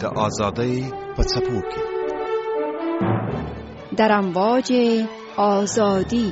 آزادی په څپو کې در امواج آزادی.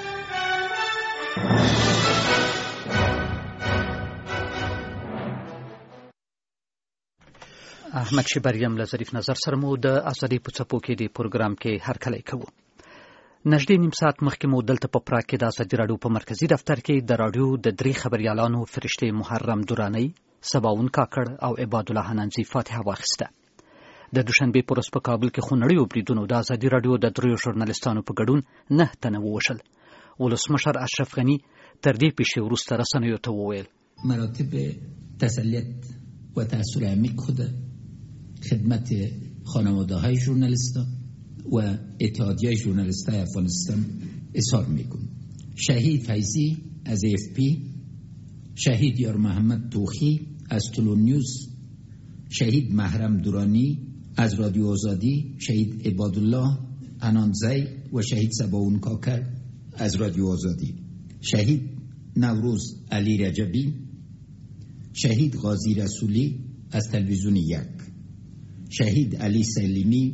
احمد شبریم له ظریف نظر سره مو د آزادۍ په څپو کې د پروګرام کې هرکلی کوو. نږدې نیم ساعت مخکې مو دلته په پراګ کې د ازادي راډیو په مرکزي دفتر کې د راډیو د 3 خبریالانو فرشته محرم دورانی، سباون کاکړ او عباد الله حنانزي فاتحه واخیسته. د دوشنبه پر ورځ په کابل کې خونړیو بریدونو د ازادي راډیو د 3 ژورنالیستانو په ګډون 9 تنه ووژل. ولسمشر اشرف غني تر دې پیښې وروسته رسنیو ته وویل مراتب تسلیت و تأثیر عمیق خود خدمت خانواده‌های ژورنالیست‌ها و اتحادیه ژورنالیست‌های افغانستان اظهار می‌کنم. شهید فیضی از AFP، شهید یار محمد توخی از طلوع نیوز، شهید محرم دورانی از رادیو آزادی، شهید عبادالله حنانزی و شهید سباون کاکر از رادیو آزادی، شهید نوروز علی رجبی، شهید غازی رسولی از تلویزیون 1، شهید علی سلیمی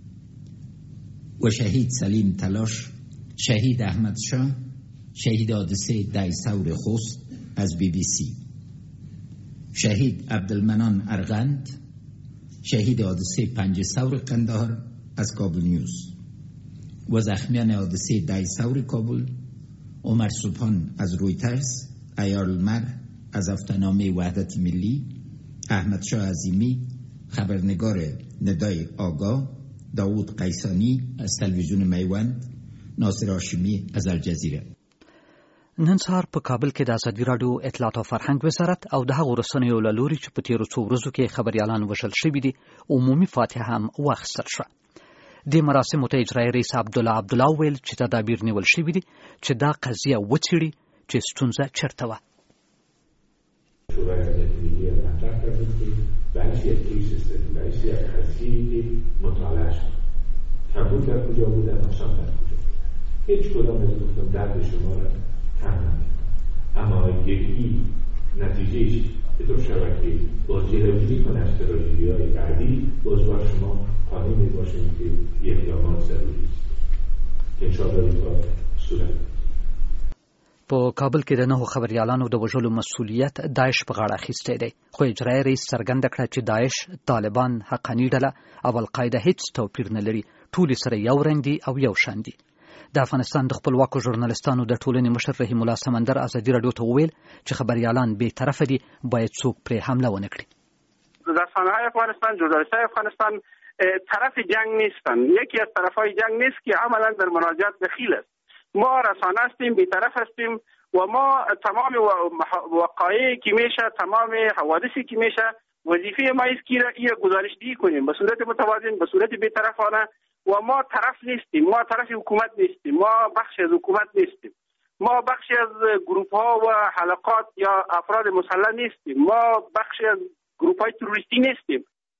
و شهید سلیم تلاش، شهید احمد شاه، شهید حادثه دایثور خوست از BBC، شهید عبدالمنان ارغند، شهید حادثه پنج ثور قندهار از کابل نیوز و زخمیان حادثه دایثور کابل عمر سبحان از رویترز، ایارالمر از هفته‌نامه وحدت ملی، احمد شاه عظیمی خبرنگار ندای آگاه، داوود قیسانی از تلویزیون میوند، ناصر هاشمی از الجزیره. نن سهار په کابل کې د ازادي راډیو اطلاعات او فرهنګ وزارت او د هغو رسنیو له لوري چې په تیرو څو ورځو کې خبریالان وژل شوي دي عمومي فاتحه هم واخیستل شوه. د مراسمو ته اجرایي رئیس عبدالله ویل چې تدابیر نیول شوي دي چې دا قضیه وڅېړي چې ستونزه چېرته وه. کمبود در کجا بود، نقشم در کجا بود. هیچ کدام از گفتم درد شما را کم نمید. اما یکی نتیجهش به طور شبکه باز جلوگیری کنه از تراژدی‌های بعدی، باز بر شما قانع می‌باشیم که اقدامات ضروری است که انشاءالله این کار صورت بگیرد. په کابل کې د 9 خبریالانو د وژلو مسؤلیت داعش په غاړه اخیستی دی، خو اجرایي رئیس څرګنده کړه چې داعش، طالبان، حقاني ډله او القاعده هیڅ توپیر نه لري، ټولې سره یو رنګ دي او یو شان دي. د افغانستان د خپلواکو ژورنالیستانو د ټولنې مشر رحیم الله سمندر ازادي راډیو ته وویل چې خبریالان بې طرفه دي، باید څوک پرې حمله ونه کړي. رسانه‌های افغانستان، ژورنالیست‌های افغانستان طرف جنگ نیستن. یکی از طرف‌های جنگ نیست که عملاً در مناجات دخیل است. ما رسانه هستیم، بی‌طرف هستیم و ما تمام وقایعی که میشه، تمام حوادثی که میشه، وظیفه ما است که این گزارش‌دهی کنیم به صورت متوازن، به صورت بی‌طرفانه و ما طرف نیستیم. ما طرف حکومت نیستیم، ما بخشی از حکومت نیستیم، ما بخشی از گروه‌ها و حلقات یا افراد مسلح نیستیم، ما بخشی از گروه‌های تروریستی نیستیم.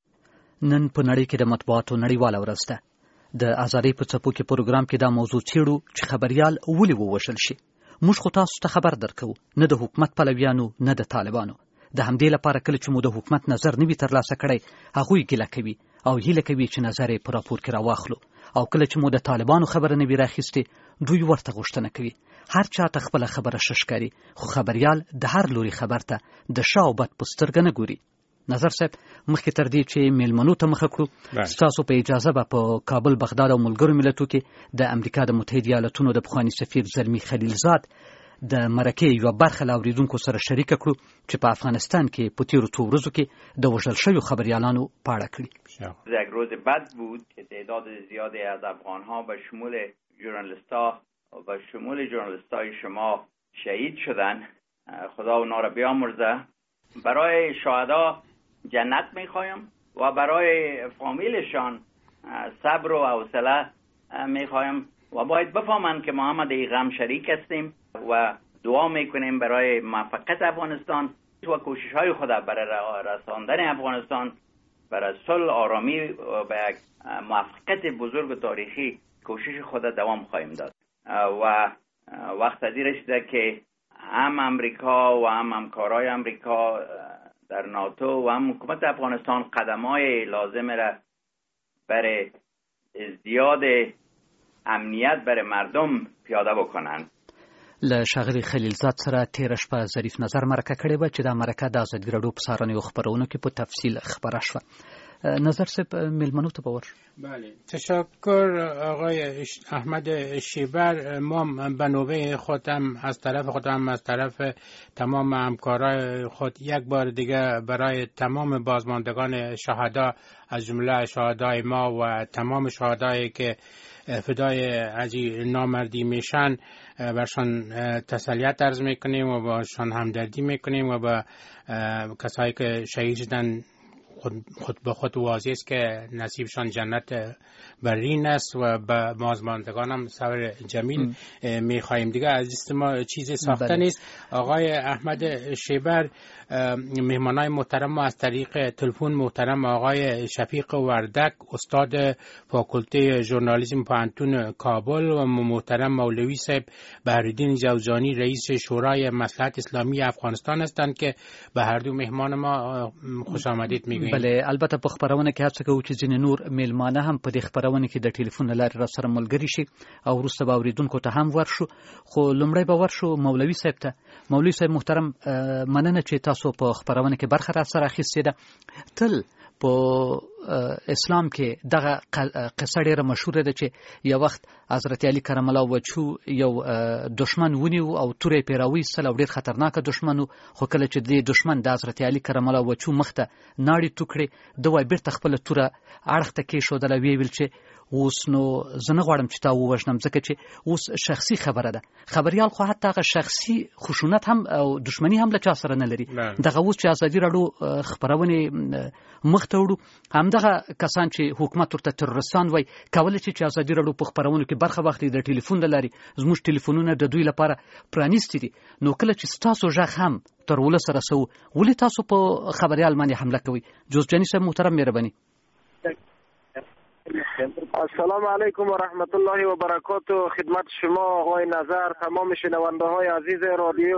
نن په نړۍ کې د مطبوعاتو نړیواله ورځ ده. د ازادۍ په څپو کې پروګرام کې دا موضوع څېړو چې خبریال ولې ووژل شي. موږ خو تاسو ته خبر درکو، نه د حکومت پلویانو نه د طالبانو. د همدې لپاره کله چې مو د حکومت نظر نه وي ترلاسه کړی، هغوی ګیله کوي او هیله کوي چې نظر یې په راپور کې راواخلو، او کله چې مو د طالبانو خبره نه وي راخیستې، دوی ورته غوښتنه کوي. هر چا ته خپله خبره ښه ښکاري، خو خبریال د هر لوري خبر ته د ښه او بد په سترګه نه ګوري. نظر صاحب، مخکې تر دې چې میلمنو ته مخه کړو، ستاسو په اجازه به په کابل، بغداد او ملګرو ملتو کې د امریکا د متحده ایالاتونو د پخواني سفیر زلمي خلیلزاد د مرکې یوه برخه له اورېدونکو سره شریکه کړو چې په افغانستان کې په تیرو څو ورځو کې د وژل شویو خبریالانو په اړه کړي. یک روز بد بود که تعداد زیادی از افغانها به شمول ژورنالیست‌ها و شمول ژورنالیست‌های شما شهید شدند. خدا اونا را بیامرزه. برای شهدا جنت میخوایم و برای فامیلشان صبر و حوصله میخوایم و باید بفهمند که ما هم در این غم شریک هستیم و دعا میکنیم برای موفقیت افغانستان و کوشش‌های خود برای رساندن افغانستان برای صلح، آرامی و به یک موفقیت بزرگ تاریخی کوشش خود دوام خواهیم داد و وقت از این رسیده که هم امریکا و هم همکارای امریکا در ناتو و هم حکومت افغانستان قدم‌های لازم را برای ازدیاد امنیت برای مردم پیاده بکنند. له ښاغلي خلیلزاد سره تېره شپه ظریف نظر مرکه کړې وه چې دا مرکه د ازادي راډیو په سهارنیو خپرونو کې په تفصیل خبره شوه. نظر صاحب میلمنو ته باور. بله، تشکر آقای احمد شیبر. ما به نوبه خودم از طرف تمام همکارای خود یک بار دیگه برای تمام بازماندگان شهدا از جمله شهدای ما و تمام شهدایی که فدای عجی نامردی میشن برشان تسلیت عرض میکنیم و باشان همدردی میکنیم و با کسایی که شهید شدن خود به خود واضح است که نصیبشان جنت برین است و به بازماندگان هم صبر جمیل میخواهیم. دیگه از دست ما چیزی ساخته نیست. آقای احمد شیبر، مهمانای محترم ما از طریق تلفن محترم آقای شفیق وردک استاد فاکولته ژورنالیسم پوهنتون کابل و محترم مولوی صاحب بهرالدین جوزانی رئیس شورای مصلحت اسلامی افغانستان هستند که به هر دو مهمان ما خوش آمدید میگویم. بله، البته په خبرونه کې هڅه کوو چې ځینې نور میلمانه هم په دې خبرونه کې د ټلیفون لارې را سره ملګري شي او وروسته به اوریدونکو ته هم ورشو. خو لومړی به ورشو مولوي صاحب ته. مولوي صاحب محترم، مننه چې تاسو په خبرونه کې برخه را سره اخیستې ده. تل په اسلام کې دغه قصه ډېره مشهوره ده چې یو وخت حضرت علی کرم الله وجهه یو دشمن ونیو او تورې پرې راویستل او ډېر خطرناکه دشمن و. خو کله چې دې دشمن د حضرت علی کرم الله وجهه مخ ته ناړې ټوکړې، ده وایي بېرته خپله توره اړخ ته کېښودله. ویې ویل چې اوس نو زه نه غواړم چې تا ووژنم، ځکه چې اوس شخصي خبره ده. خبریال خو حتی هغه شخصي خشونت هم او دشمني هم له چا سره نه لري. دغه اوس چې ازادي راډیو خبرونې مخ ته وړو، همدغه کسان چې حکومت ورته تروریستان وایي کولی شي چې ازادي راډیو په خبرونو کې برخه واخلي د ټلیفون له لارې. زموږ ټلیفونونه د دوی لپاره پرانیستي دي. نو کله چې ستاسو غږ هم تر ولس سره سو، ولې تاسو په خبریال باندې حمله کوئ؟ جوزجاني صاحب محترم، مهرباني. السلام علیکم و رحمت الله و برکاته. خدمت شما آقای نظر، تمام شنونده های عزیز رادیو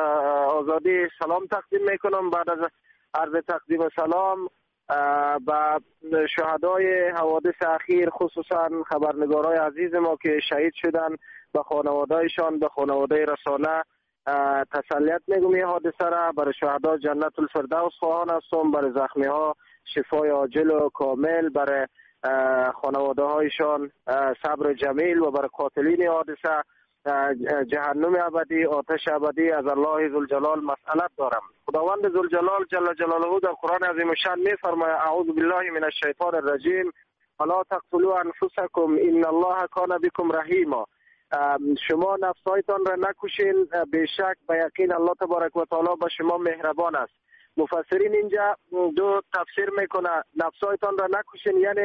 آزادی سلام تقدیم میکنم. بعد از عرض تقدیم سلام به شهدای حوادث اخیر، خصوصا خبرنگارای عزیز ما که شهید شدن، به خانوادهایشان، به خانواده رسانه تسلیت میگم. این حادثه را برای شهدا جنت الفردوس خواهان هستم، برای زخمی ها شفای عاجل و کامل، برای خانواده هایشان صبر جمیل و برای قاتلین حادثه جهنم ابدی، آتش ابدی از الله ذوالجلال مسئلت دارم. خداوند ذوالجلال جل جلاله در قرآن عظیم الشان می‌فرماید اعوذ بالله من الشیطان الرجیم الا تقتلوا انفسکم ان الله کان بكم رحیما. شما نفسایتان را نکشین، بیشک به یقین الله تبارک و تعالی با شما مهربان است. مفسرین اینجا دو تفسیر میکنه. نفسایتان را نکشین یعنی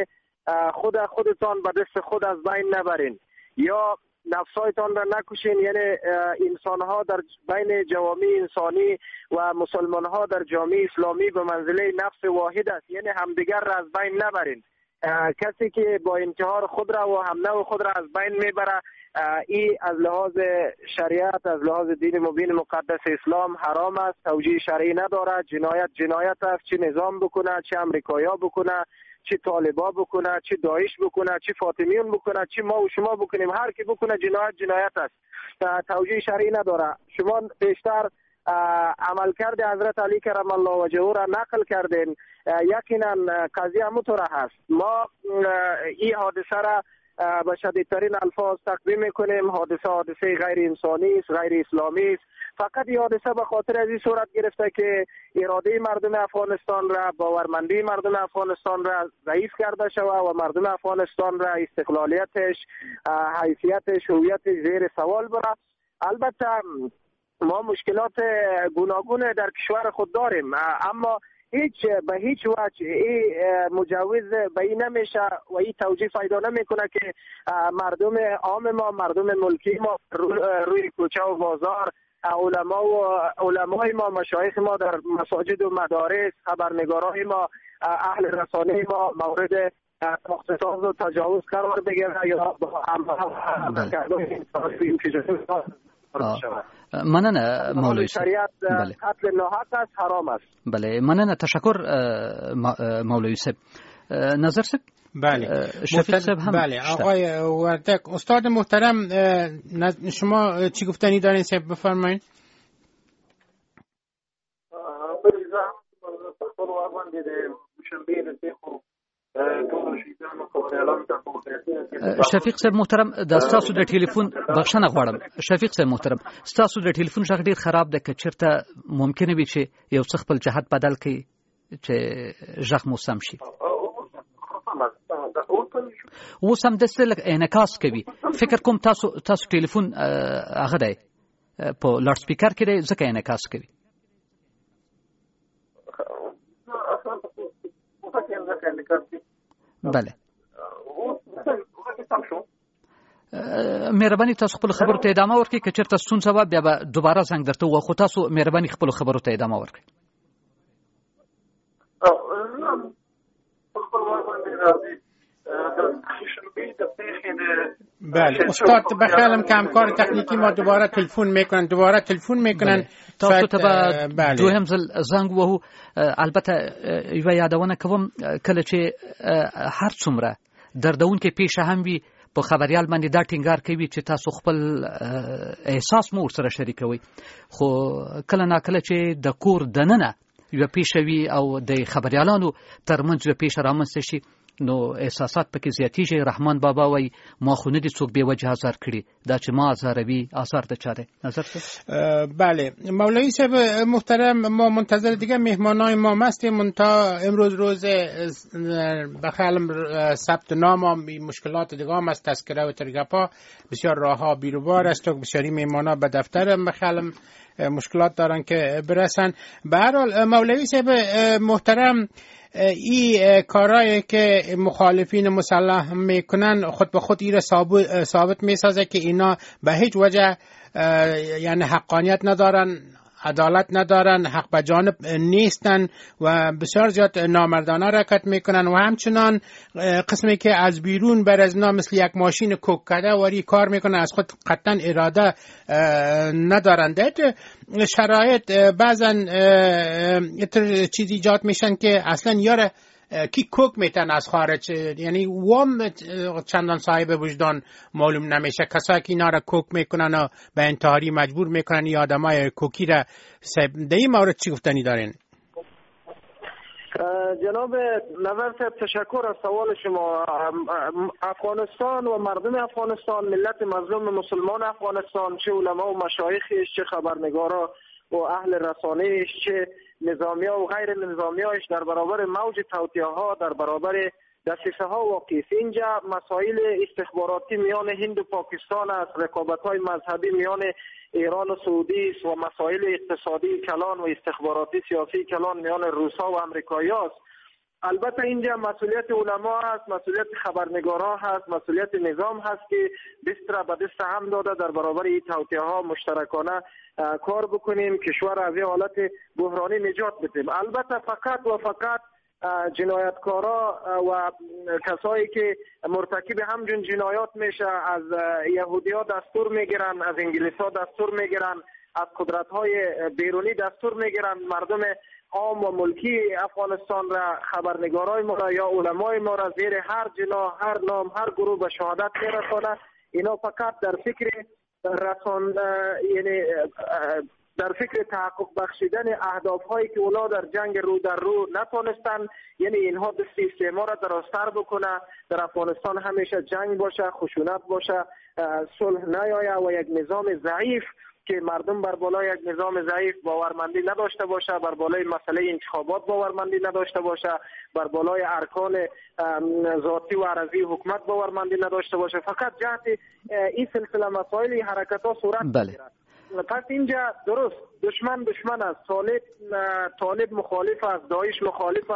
خودتان به دست خود از بین نبرین، یا نفسایتان را نکشین یعنی انسانها در بین جوامع انسانی و مسلمانها در جامعه اسلامی به منزله نفس واحد است، یعنی همدیگر را از بین نبرین. کسی که با انتحار خود را و همنوع خود را از بین میبره، ای از لحاظ شریعت، از لحاظ دین مبین مقدس اسلام حرام است، توجیه شرعی نداره. جنایت است، چه نظام بکنه، چه امریکایا بکنه، چه طالبا بکنه، چه داعش بکنه، چه فاطمیون بکنه، چه ما و شما بکنیم، هر کی بکنه جنایت است، توجیه شرعی نداره. شما بیشتر عملکرد حضرت علی کرم الله وجهه را نقل کردین. یقینا قضیه همونطور هست. ما این حادثه را به شدیدترین الفاظ تقدیم میکنیم. حادثه غیر انسانی است، غیر اسلامی است. فقط این حادثه به خاطر از این صورت گرفته که اراده مردم افغانستان را، باورمندی مردم افغانستان را ضعیف کرده شود و مردم افغانستان را استقلالیتش، حیثیتش، هویتش زیر سوال بره. البته ما مشکلات گوناگون در کشور خود داریم، اما به هیچ وجه این مجوز به این نمیشه و این توجیه پیدا نمیکنه که مردم عام ما، مردم ملکی ما روی کوچه و بازار، علمای ما، مشایخ ما در مساجد و مدارس، خبرنگارای ما، اهل رسانه ما مورد اغتصاب و تجاوز قرار بگیره یا با فرض شود. مننه مولوی صاحب. شریعت قتل ناحق است، حرام است. بله مننه، تشکر مولوی صاحب. نظر صاحب؟ بله شفیق صاحب هم بله آقای وردک. استاد محترم شما چی گفتنی دارین صاحب بفرمایید. شفیق صاحب محترم د تاسو د ټلیفون بخښنه غواړم. شفیق صاحب محترم تاسو د ټلیفون غږ ډیر خراب ده، که چیرته ممکنه وي چې یو څه خپل جهت بدل کړي چې غږ مو سم شي. اوس هم داسې لږ انعکاس کوي. فکر کوم تاسو ټلیفون هغه دی په لاډ سپیکر کې دی ځکه انعکاس کوي. بله مهرباني تاسو خپل خبرو ته ادامه ورکړئ، که چېرته ستونزه وه بیا به دوباره زنګ درته ووهو، خو تاسو مهرباني خپلو خبرو ته ادامه ورکړئ. بله استاد بخیالم که همکار تکنیکی ما دوباره تلفن میکنن تاسو ته به دوهم ځل زنګ ووهو. البته یوه یادونه کوم کله چې هر څومره دردونکې پیښه هم وي په خبریال باندې دا ټینګار کوي چې تاسو خپل احساس مو ورسره شریکوئ، خو کله ناکله چې د کور دننه یوه پیښه وي او د خبریالانو ترمنځ یوه پیښه رامنځته شي نو احساسات پکې زیاتیږي. رحمان بابا وایي ما خو نه دي څوک بې وجه آزار کړي، دا چې ما آزاروي آزار د چا دی. نظر بله مولوی صاحب محترم، ما منتظر دیگه مهمانای ما هستیم. تا امروز روز بخیالم ثبت نام مشکلات دیگه هم است، تذکره و ترگپا بسیار راه ها بیروبار است و بسیاری مهمانا به دفتر بخیالم مشکلات دارن که برسن. به هر حال مولوی صاحب محترم، این کارهایی که مخالفین مسلح میکنن خود به خود ایره ثابت میسازه که اینا به هیچ وجه یعنی حقانیت ندارن، عدالت ندارن، حق به جانب نیستن و بسیار زیاد نامردانه حرکت میکنن و همچنان قسمی که از بیرون بر از اینا مثل یک ماشین کوک کرده وری کار میکنن، از خود قطعا اراده ندارن. در شرایط بعضا چیزی ایجاد میشن که اصلا یاره کی کوک میتن از خارج، یعنی وام چندان صاحب وجدان معلوم نمیشه. کسایی که اینا را کوک میکنن و به انتحاری مجبور میکنن یا آدمای کوکی را در این مورد چی گفتنی دارین؟ جناب نظر صاحب تشکر از سوال شما. افغانستان و مردم افغانستان، ملت مظلوم مسلمان افغانستان، چه علما و مشایخش، چه خبرنگارا و اهل رسانه‌اش، چه نظامی‌ها و غیر نظامی‌هاش در برابر موج توطئه‌ها، در برابر دسیسه‌ها واقع است. اینجا مسائل استخباراتی میان هند و پاکستان است، رقابت‌های مذهبی میان ایران و سعودی است و مسائل اقتصادی کلان و استخباراتی سیاسی کلان میان روس‌ها و آمریکایی‌ها است. البته اینجا مسئولیت علما هست، مسئولیت خبرنگارا هست، مسئولیت نظام هست که دست را به دست هم داده در برابر این توطئه‌ها مشترکانه کار بکنیم، کشور از این حالت بحرانی نجات بدیم. البته فقط و فقط جنایتکارا و کسایی که مرتکب همچون جنایات میشه از یهودی‌ها دستور میگیرن، از انگلیس‌ها دستور میگیرن، از قدرت‌های بیرونی دستور میگیرن مردم عام و ملکی افغانستان را، خبرنگارای ما را یا علمای ما را زیر هر جناح، هر نام، هر گروه به شهادت میرسانه. اینا فقط در فکر یعنی در فکر تحقق بخشیدن اهداف‌هایی که اونا در جنگ رو در رو نتونستن، یعنی اینها دست استعمار را درازتر بکنه، در افغانستان همیشه جنگ باشه، خشونت باشه، صلح نیاید و یک نظام ضعیف که مردم بر بالای یک نظام ضعیف باورمندی نداشته باشه، بر بالای مسئله انتخابات باورمندی نداشته باشه، بر بالای ارکان ذاتی و عرضی حکومت باورمندی نداشته باشه. فقط جهت این سلسله مسائل حرکت‌ها صورت می‌گیرد. پس اینجا درست دشمن است، طالب مخالف است، داعش مخالف است،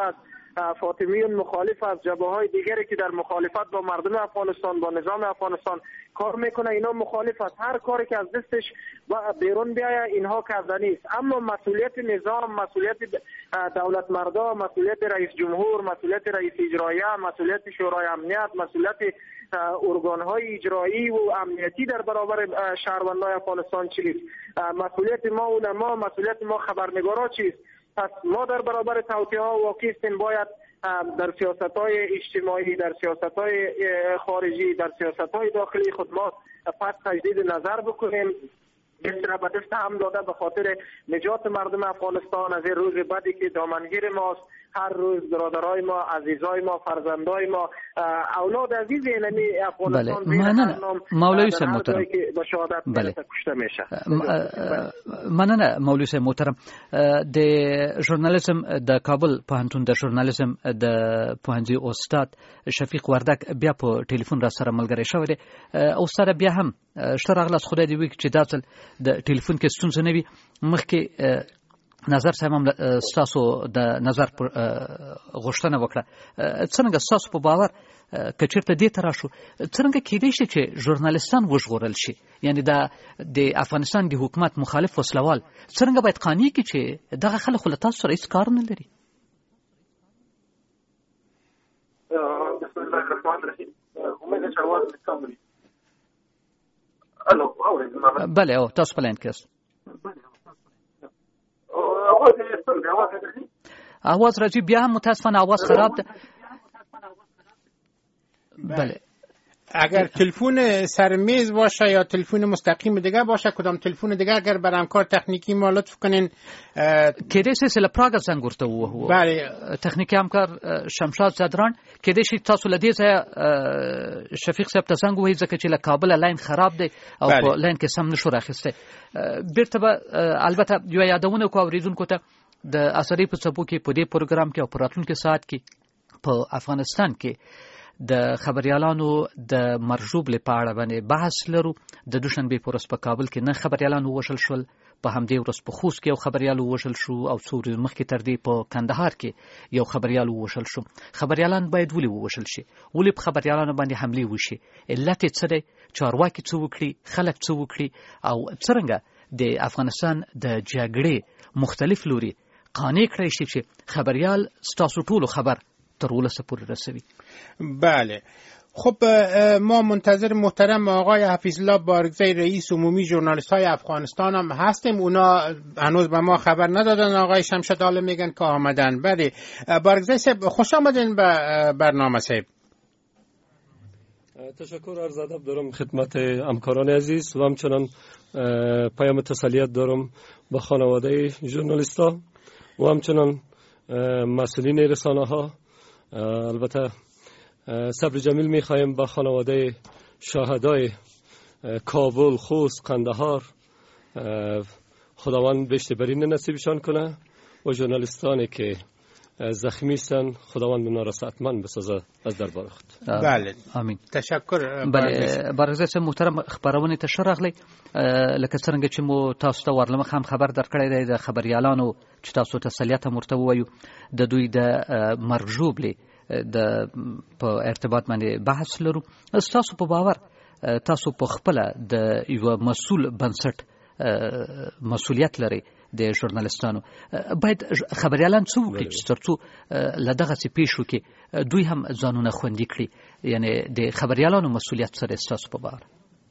فاطمیون مخالف از جبهه‌های دیگری که در مخالفت با مردم افغانستان، با نظام افغانستان کار میکنه، اینا مخالف است. هر کاری که از دستش بیرون بیاید اینها کردنی است. اما مسئولیت نظام، مسئولیت دولت مردا، مسئولیت رئیس جمهور، مسئولیت رئیس اجرایه، مسئولیت شورای امنیت، مسئولیت ارگان‌های اجرایی و امنیتی در برابر شهروندان افغانستان چیست؟ مسئولیت ما علما، مسئولیت ما خبرنگارا چیست؟ پس ما در برابر توطئه‌ها واقعی هستیم. باید در سیاست‌های اجتماعی، در سیاست‌های خارجی، در سیاست‌های داخلی خود ما پس تجدید نظر بکنیم. دست را به دست هم داده به خاطر نجات مردم افغانستان از این روز بدی که دامنگیر ماست. هر روز برادرای ما، عزیزای ما، فرزندای ما، اولاد عزیز اینمی افغانستان مولوی صاحب محترم به شهادت کشته میشه. مننه مولوی صاحب محترم. د ژورنالیزم د کابل پوهنتون د ژورنالیزم د پوهنځي استاد شفیق وردک بیا په ټلیفون را سره ملګری شوی دی. او سره بیا هم شته راغلاست. خدای دې وکړي چې دا ځل د ټلیفون کې ستونزه نه وي. مخکې نظر صاحب هم ستاسو د نظر غوښتنه وکړه. څنګه ستاسو په باور که چېرته دې ته راشو، څنګه کېدای شي چې ژورنالیستان وژغورل شي؟ یعنی د افغانستان د حکومت مخالف وسلوال څنګه باید قانع کړي چې دغه خلک خو له تاسو سره هېڅ کار نه لري؟ بله او تاسو په لاین کې یاست. آواز راځي بیا هم متاسفانه آواز خراب ده. بله اگر تلفن سر میز باشه یا تلفن مستقیم دیگه باشه، کدام تلفن دیگه اگر بر همکار تکنیکی ما لطف کنین. کېدای شي له پراګ څنګه ورته وو. بله تکنیکی همکار شمشاد زدران کېدای شي تاسو له دې ځایه شفیق صاحب ته څنګه وایي ځکه چې له کابل لاین خراب دی او په لاین کې سم نشو راخسته. بیرته به البته یو یادونه کو اوریدونکو ته د اسری په څپو کې په دې پروګرام کې او په راتلونکي ساعت کې په افغانستان کې د خبريالانو د مرجوب لپاره باندې بحث لرو. د دوشنبه په ورځ په کابل کې نه خبريالانو وشل شول، په همدې ورځ په خوست کې یو خبريالو وشل شو او څو ورځې مخکې تر دې په کندهار کې یو خبريالو وشل شو. خبريالان باید ولې وشل شي؟ ولې په خبريالانو باندې حمله وشي؟ علت څه دی؟ چارواکي څه وکړي؟ خلک څه وکړي؟ او څنګه د افغانستان د جګړې مختلف لوري قانع کړی شي چې خبريال ستاسو ټولو خبر تر ولسه پورې رسوي؟ بله خب ما منتظر محترم آقای حفیظالله بارگزی رئیس عمومی ژورنالیست های افغانستان هم هستیم. اونا هنوز به ما خبر ندادن. آقای شمشاد عالم میگن که آمدن. بله بارگزی صاحب خوش آمدین به برنامه صاحب. تشکر عرض ادب دارم خدمت همکاران عزیز و همچنان پیام تسلیت دارم به خانواده ژورنالیست‌ها و همچنان مسئولین رسانه ها. البته صبر جمیل میخوایم با خانواده شهدای کابل، خوست، قندهار خداوند بهشت برین نصیبشان کنه و ژورنالیستانی که زخمی هستند خداوند اونا را صحتمند بسازه از دربار خود. بله امین. تشکر. بله بارگزی محترم خبرونه ته شرغلی لکه څنګه چې مو تاسو ته ورلمخ هم خبر درکړی دی د خبريالانو چې تاسو تسلیت مرته وایو د دوی د مرجوب لې د په ارتباط باندې بحث لرو. تاسو په باور تاسو په خپل د یو مسؤل بنسټ مسؤلیت لري د ژورنالیستانو، باید خبريالان څه وکړي چې ترڅو له دغه څه پیښو کې دوی هم ځانونه خوندي کړي؟ یعنی د خبريالانو مسؤلیت سره تاسو په باور؟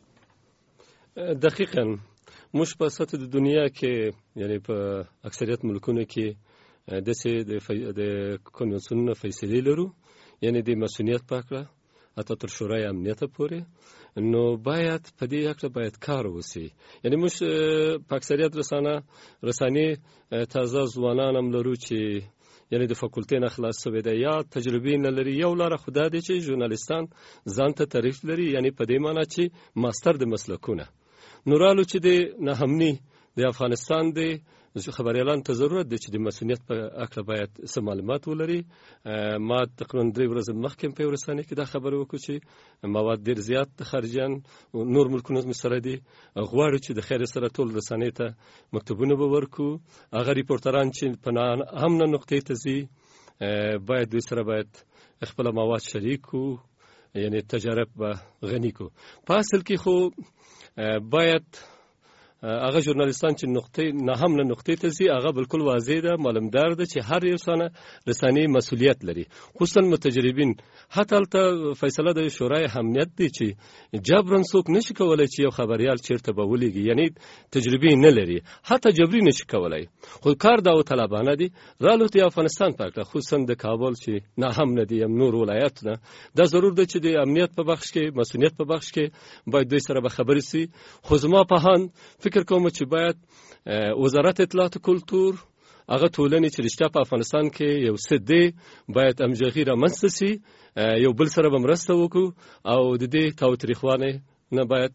دقیقاً موږ په سطح د دنیا کې یعنی په اکثریت ملکونو کې د کنوانسیونونو فیصلې لرو، یعنی د مسؤلیت پاکړه حتی تر شورای امنیت پورې. نو باید په دې اړه باید کار وسی. یعنی موږ په اکثریت رسانې تازه ځوانان هم لرو چې یعنی د فاکولټې نه خلاص شوي دي یا تجربه نه لري. یو لاره خدای دی چې ژورنالیستان ځان ته تعریف لري، یعنی په دې معنی چې ماستر د مسلکونه نورالو چې د نهمنی د افغانستان دی خبريالان ته ضرورت دی چې د مسؤلیت په اړه باید سم معلومات ولري. ما تقریبا 3 ورځې مخکې په ورسانه کې دا خبره وکړه چې مواد ډیر زیات د خارجيان او نور ملکونو سره دي. غواړو چې د خیر سره ټول رسانې ته مکتوبونه به ورکو. هغه ریپورټران چې په هم نه نقطې ته ځي باید دوی سره باید خپل مواد شریک کو، یعنی تجارب به غنی کو. په اصل کې خو باید هغه ژورنالیستان چې نقطې ته ځي هغه بالکل واضح ده، معلومدار ده چې هر یو څانه رسنۍ مسؤلیت لري، خصوصا متجربین. حتی هلته فیصله د شورای امنیت دی چې جبرن څوک نشي کولای چې یو خبریال چیرته به ولیږي، یعنی تجربه نه لري، حتی جبري نشي کولای. خو کار داوطلبانه دي. رالوت افغانستان پاکه خصوصا د کابل چې نه هم نه دي نور ولایتونه، دا ضرور ده چې د امنیت په بخش کې، مسؤلیت په بخش کې باید دوی سره به خبرې سي. خو زما په هان فکر کوم چې باید وزارت اطلاعات او کلتور هغه ټولنې چې رښتیا په افغانستان کې یو څه دی باید همغږي رامنځته سي، یو بل سره به مرسته وکړو او د دې تاوتریخوالي نه باید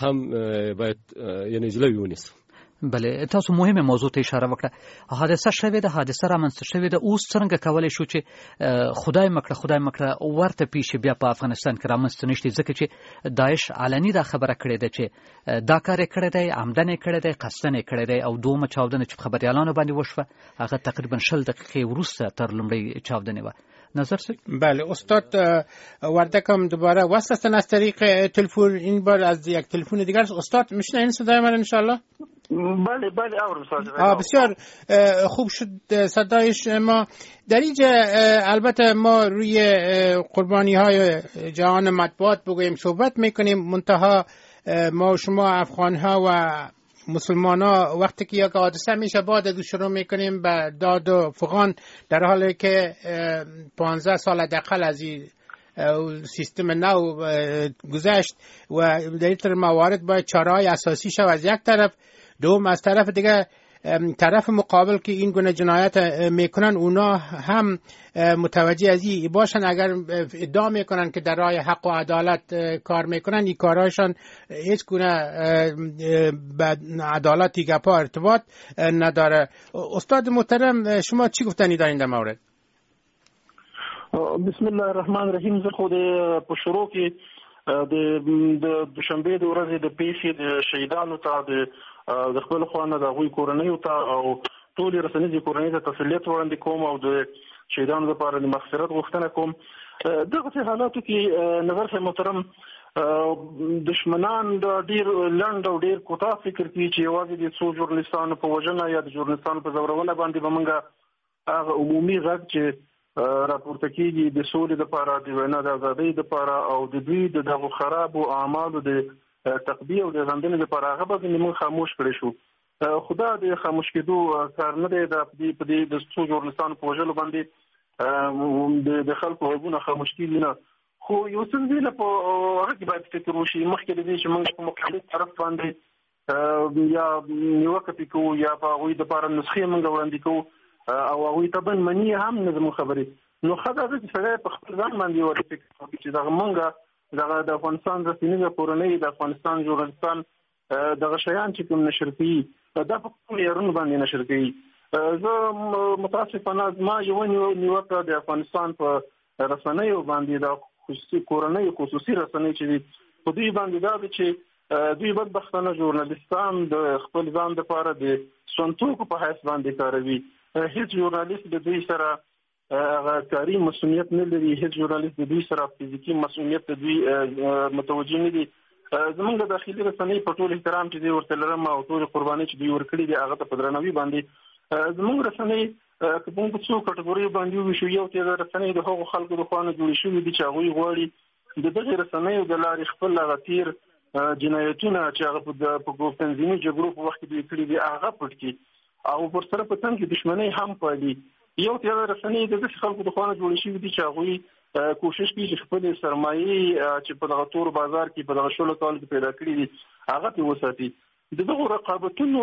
یعنی جلوی ونیسو. بله، تاسو مهمه موضوع ته اشاره وکړه. حادثه شوې ده، حادثه رامنځته شوې ده، اوس څنګه کولای شو چې خدای مکړه ورته پیښې بیا په افغانستان کې رامنځته نشي، ځکه چې داعش علني دا خبره کړې ده چې دا کار یې کړی دی، عمدن یې کړی دی، قصدن یې کړی دی. او دومره چاودنه چې خبريالانو باندې وشوه هغه تقریبا 20 دقیقې وروسته تر لومړۍ چاودنې و. نظر سر؟ بله استاد وردکم دوباره وصل هستن از طریق تلفن، این بار از یک تلفن دیگر. استاد میشنین صدای من انشالله؟ بله آور. بسیار خوب شد صدایش. ما در اینجا البته ما روی قربانی های جهان مطبوعات بگوییم صحبت میکنیم، منتها ما شما افغان ها و مسلمان ها وقتی که یک حادثه میشه بعد از شروع میکنیم به داد و فغان، در حالی که 15 سال حداقل از این سیستم نو گذشت و در این موارد باید چاره‌های اساسی شود از یک طرف، دوم از طرف دیگه طرف مقابل که این گونه جنایت میکنن اونا هم متوجه از این باشن. اگر ادعا میکنن که در راه حق و عدالت کار میکنن، این کارهایشان هیچ گونه به عدالتی گپا ارتباط نداره. استاد محترم شما چی گفتنی دارین در مورد؟ بسم الله الرحمن الرحیم. زه خو په شروع کې د دوشنبه د ورځې د پیښې د شهیدانو ته د خپل خوانه د غوي کورنۍ ته او ټول رسنیز کورنۍ ته تسلیت وړاندې کوم او د شهیدانو لپاره د مغفرت غوښتنه کوم. دغه حالاتو کې نظر صاحب محترم دشمنان د ډیر لنډ او ډیر کوتاه فکر کوي چې یوازې د څو ژورنالیستانو په وژنه یا د ژورنالیستانو په زورونه باندې به موږ هغه عمومي غږ چې راپورته کیږي د سولې لپاره، د وینا د ازادۍ لپاره او د دوی د دغو خرابو اعمالو د تقبیه او د غندنې لپاره هغه به موږ خاموش کړی شو. خدا د خاموش کېدو کار نه دی. په دې د څو ژورنالیستانو په وژلو باندې د خلکو غوږونه خاموش کېږي نه، خو یو څه دی په هغه کې باید فکر وشي مخکې د دې چې موږ په مقابل طرف باندې یا نیوکه کوو یا په هغوی لپاره نسخې موږ وړاندې کوو او هغوی ته بن مني هم نه زموږ خبرې. نو ښه ده چې سړی په خپل ځان باندې ور فکر وکړي چې دغه موږ د افغانستان رسنیزه کورنۍ، د افغانستان ژورنالیستان دغه شیان چې کوم نشر کوي دا په کوم معیارونو باندې نشر کوي. زه متاسفانه زما یوه نیوکه د افغانستان په رسنیو باندې د خصوصي کورنۍ خصوصي رسنۍ چې دي په دوی باندې دا ده چې دوی بدبختانه ژورنالیستان د خپل ځان لپاره د سونتوکو په حیث باندې کاروي. هیڅ ژورنالیست د دوی سره هغه کاري مسؤلیت نه لري، هیڅ ژورنالیست د دوی سره فزیکي مسؤلیت د دوی متوجه نه دي. زمونږ د داخلي رسنۍ په ټول احترام چې دوی ورته لرم او ټول قربانۍ چې دوی ورکړي دي هغه ته په درناوي باندې زمونږ رسنۍ که موږ په څو کټګوریو باندې وویشو، یو د رسنۍ د هغو خلکو د خوا نه جوړې شوي دي چې هغوی غواړي د دغې رسنیو د لارې خپل هغه تیر جنایتونه چې هغه په تنظیمي جګړو په وخت کې دوی کړي دي هغه پټ کړي او ورسره په څنګ کې دښمنۍ هم پالي. یو د رسنۍ د داسې خلکو د خوا نه جوړې شوي دي چې هغوی کوشش کوي چې خپلې سرمایې چې په دغه تور بازار کې په دغه شلو کالو کې پیدا کړي دي هغه پرې وساتي. د دغو رقابتونو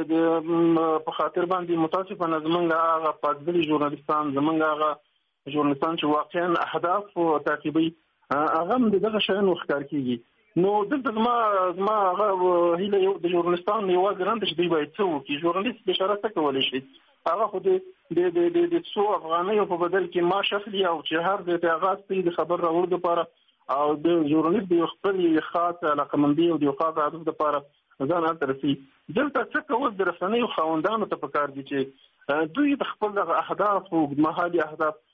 په خاطر باندې متاسفانه زمونږ هغه پاکدلي ژورنالیستان، زمونږ هغه ژورنالیستان چې واقعا اهداف تعقیبوي هغه هم د دغه شیانو ښکار کېږي. نو دلته زما هغه هیله د ژورنالیستانو یوازې نه ده چې دوی باید څه وکړي. ژورنالیست بېچاره څه کولی شي؟ هغه خو د څو افغانیو په بدل کې معاش اخلي او چې هر ځای ته هغه کوي د خبر راوړلو لپاره او د ژورنالیست د یو خپل خاص علاقمندي او د یو خاص هدف لپاره ځان هلته رسي. دلته څه کول د رسنیو خاوندانو ته پکار دي چې دوی د خپل دغه اهداف اوږدمهالي اهداف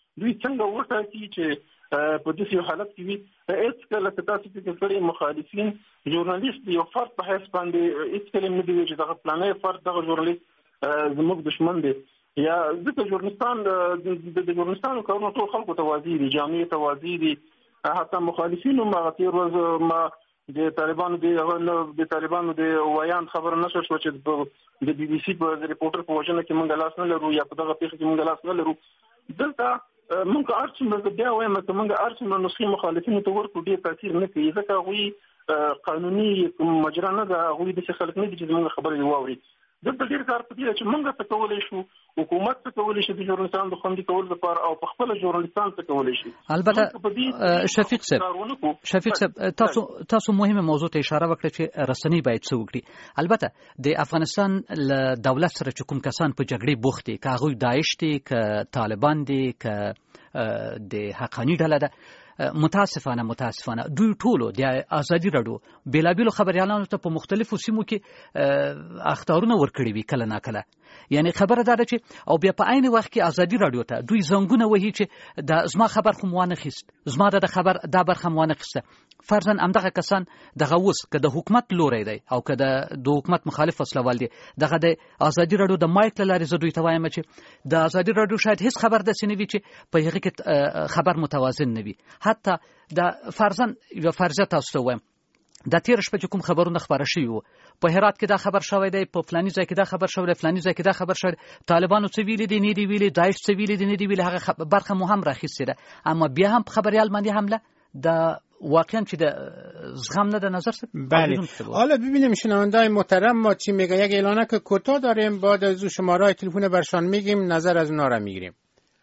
دوی څنګه وټاکي چې په دې حالت کې وي هیڅ کله که تاسو فکر کړئ مخالفین ژورنالیست یو فرد په حیث باندې هیڅ کله نه دی چې دغه پلانې فرد دغه ژورنالیست زموږ دشمن دی یا ځکه ژورنالستان د ژورنالستانو کارونه ټول خلکو ته واضح دي جامعې ته واضح دي حتی مخالفینو هغه تېر ورځ ما د طالبانو د ویان خبره نشو شو چې د بي بي سي په ریپورټر په وجه کې موږ لاس نه لرو یا په دغه پیښه کې موږ لاس نه لرو دلته موږ ارڅومره بیا وایم چې موږ ارڅومره نسخې مخالفینو ته ورکو ډېر تاثیر نه کوي ځکه هغوی قانوني مجرا نه ده هغوی داسې خلک نه دي چې زموږ خبرې واوري دلته ډېر کار په دې چې موږ څه کولی شو حکومت څه کولی شي د ژورنالستانو د خوندي کولو لپاره او په خپله ژورنالستان څه کولی شي البته شفیق صاحب تاسو مهمه موضوع ته اشاره وکړه چې رسنۍ باید څه وکړي البته د افغانستان له دولت سره چې کوم کسان په جګړې بوخت دي که هغوی داعش دي که طالبان دي که د حقاني ډله ده متاسفانه دوی ټولو د ازادي راډیو بیلابیلو خبريالانو ته په مختلفو سیمو کې اخطارونه ورکړي وي کله ناکله یعنی خبره ده چې او بیا په عین وخت کې ازادي راډیو ته دوی زنګونه وهي چې د زما خبر خو موانه خيست زما د خبر دا برخه موانه خسته فرضاً همدغه کسان دغه وس که د حکومت لوري دی او که د حکومت مخالف وسلوال دي دغه د ازادي راډیو د مایک لاري زه دوی ته وایم چې د ازادي راډیو شاید هیڅ خبر د سینوي چې په هغه کې خبر متوازن نه وي حتی د فرضاً یو فرضیه تاسو ته وایم د تیر شپه چې کوم خبرونه خبره شوي وو په هرات کې دا خبر شوی دی په فلاني ځای کې دا خبر شوی دی فلاني ځای کې دا خبر شوی طالبانو څه ویلي دي نه دي ویلي داعش څه ویلي دي نه دي ویلي هغه برخه مو هم راخیستې ده اما بیا هم خبريال باندې حمله د واقعا چې د زغم نه در نظر بله حالا ببینیم شنونده‌های محترم ما چی میگه یک اعلانک کوتاه داریم بعد از شماره‌های تلفن برشان میگیم نظر از اونها را میگیریم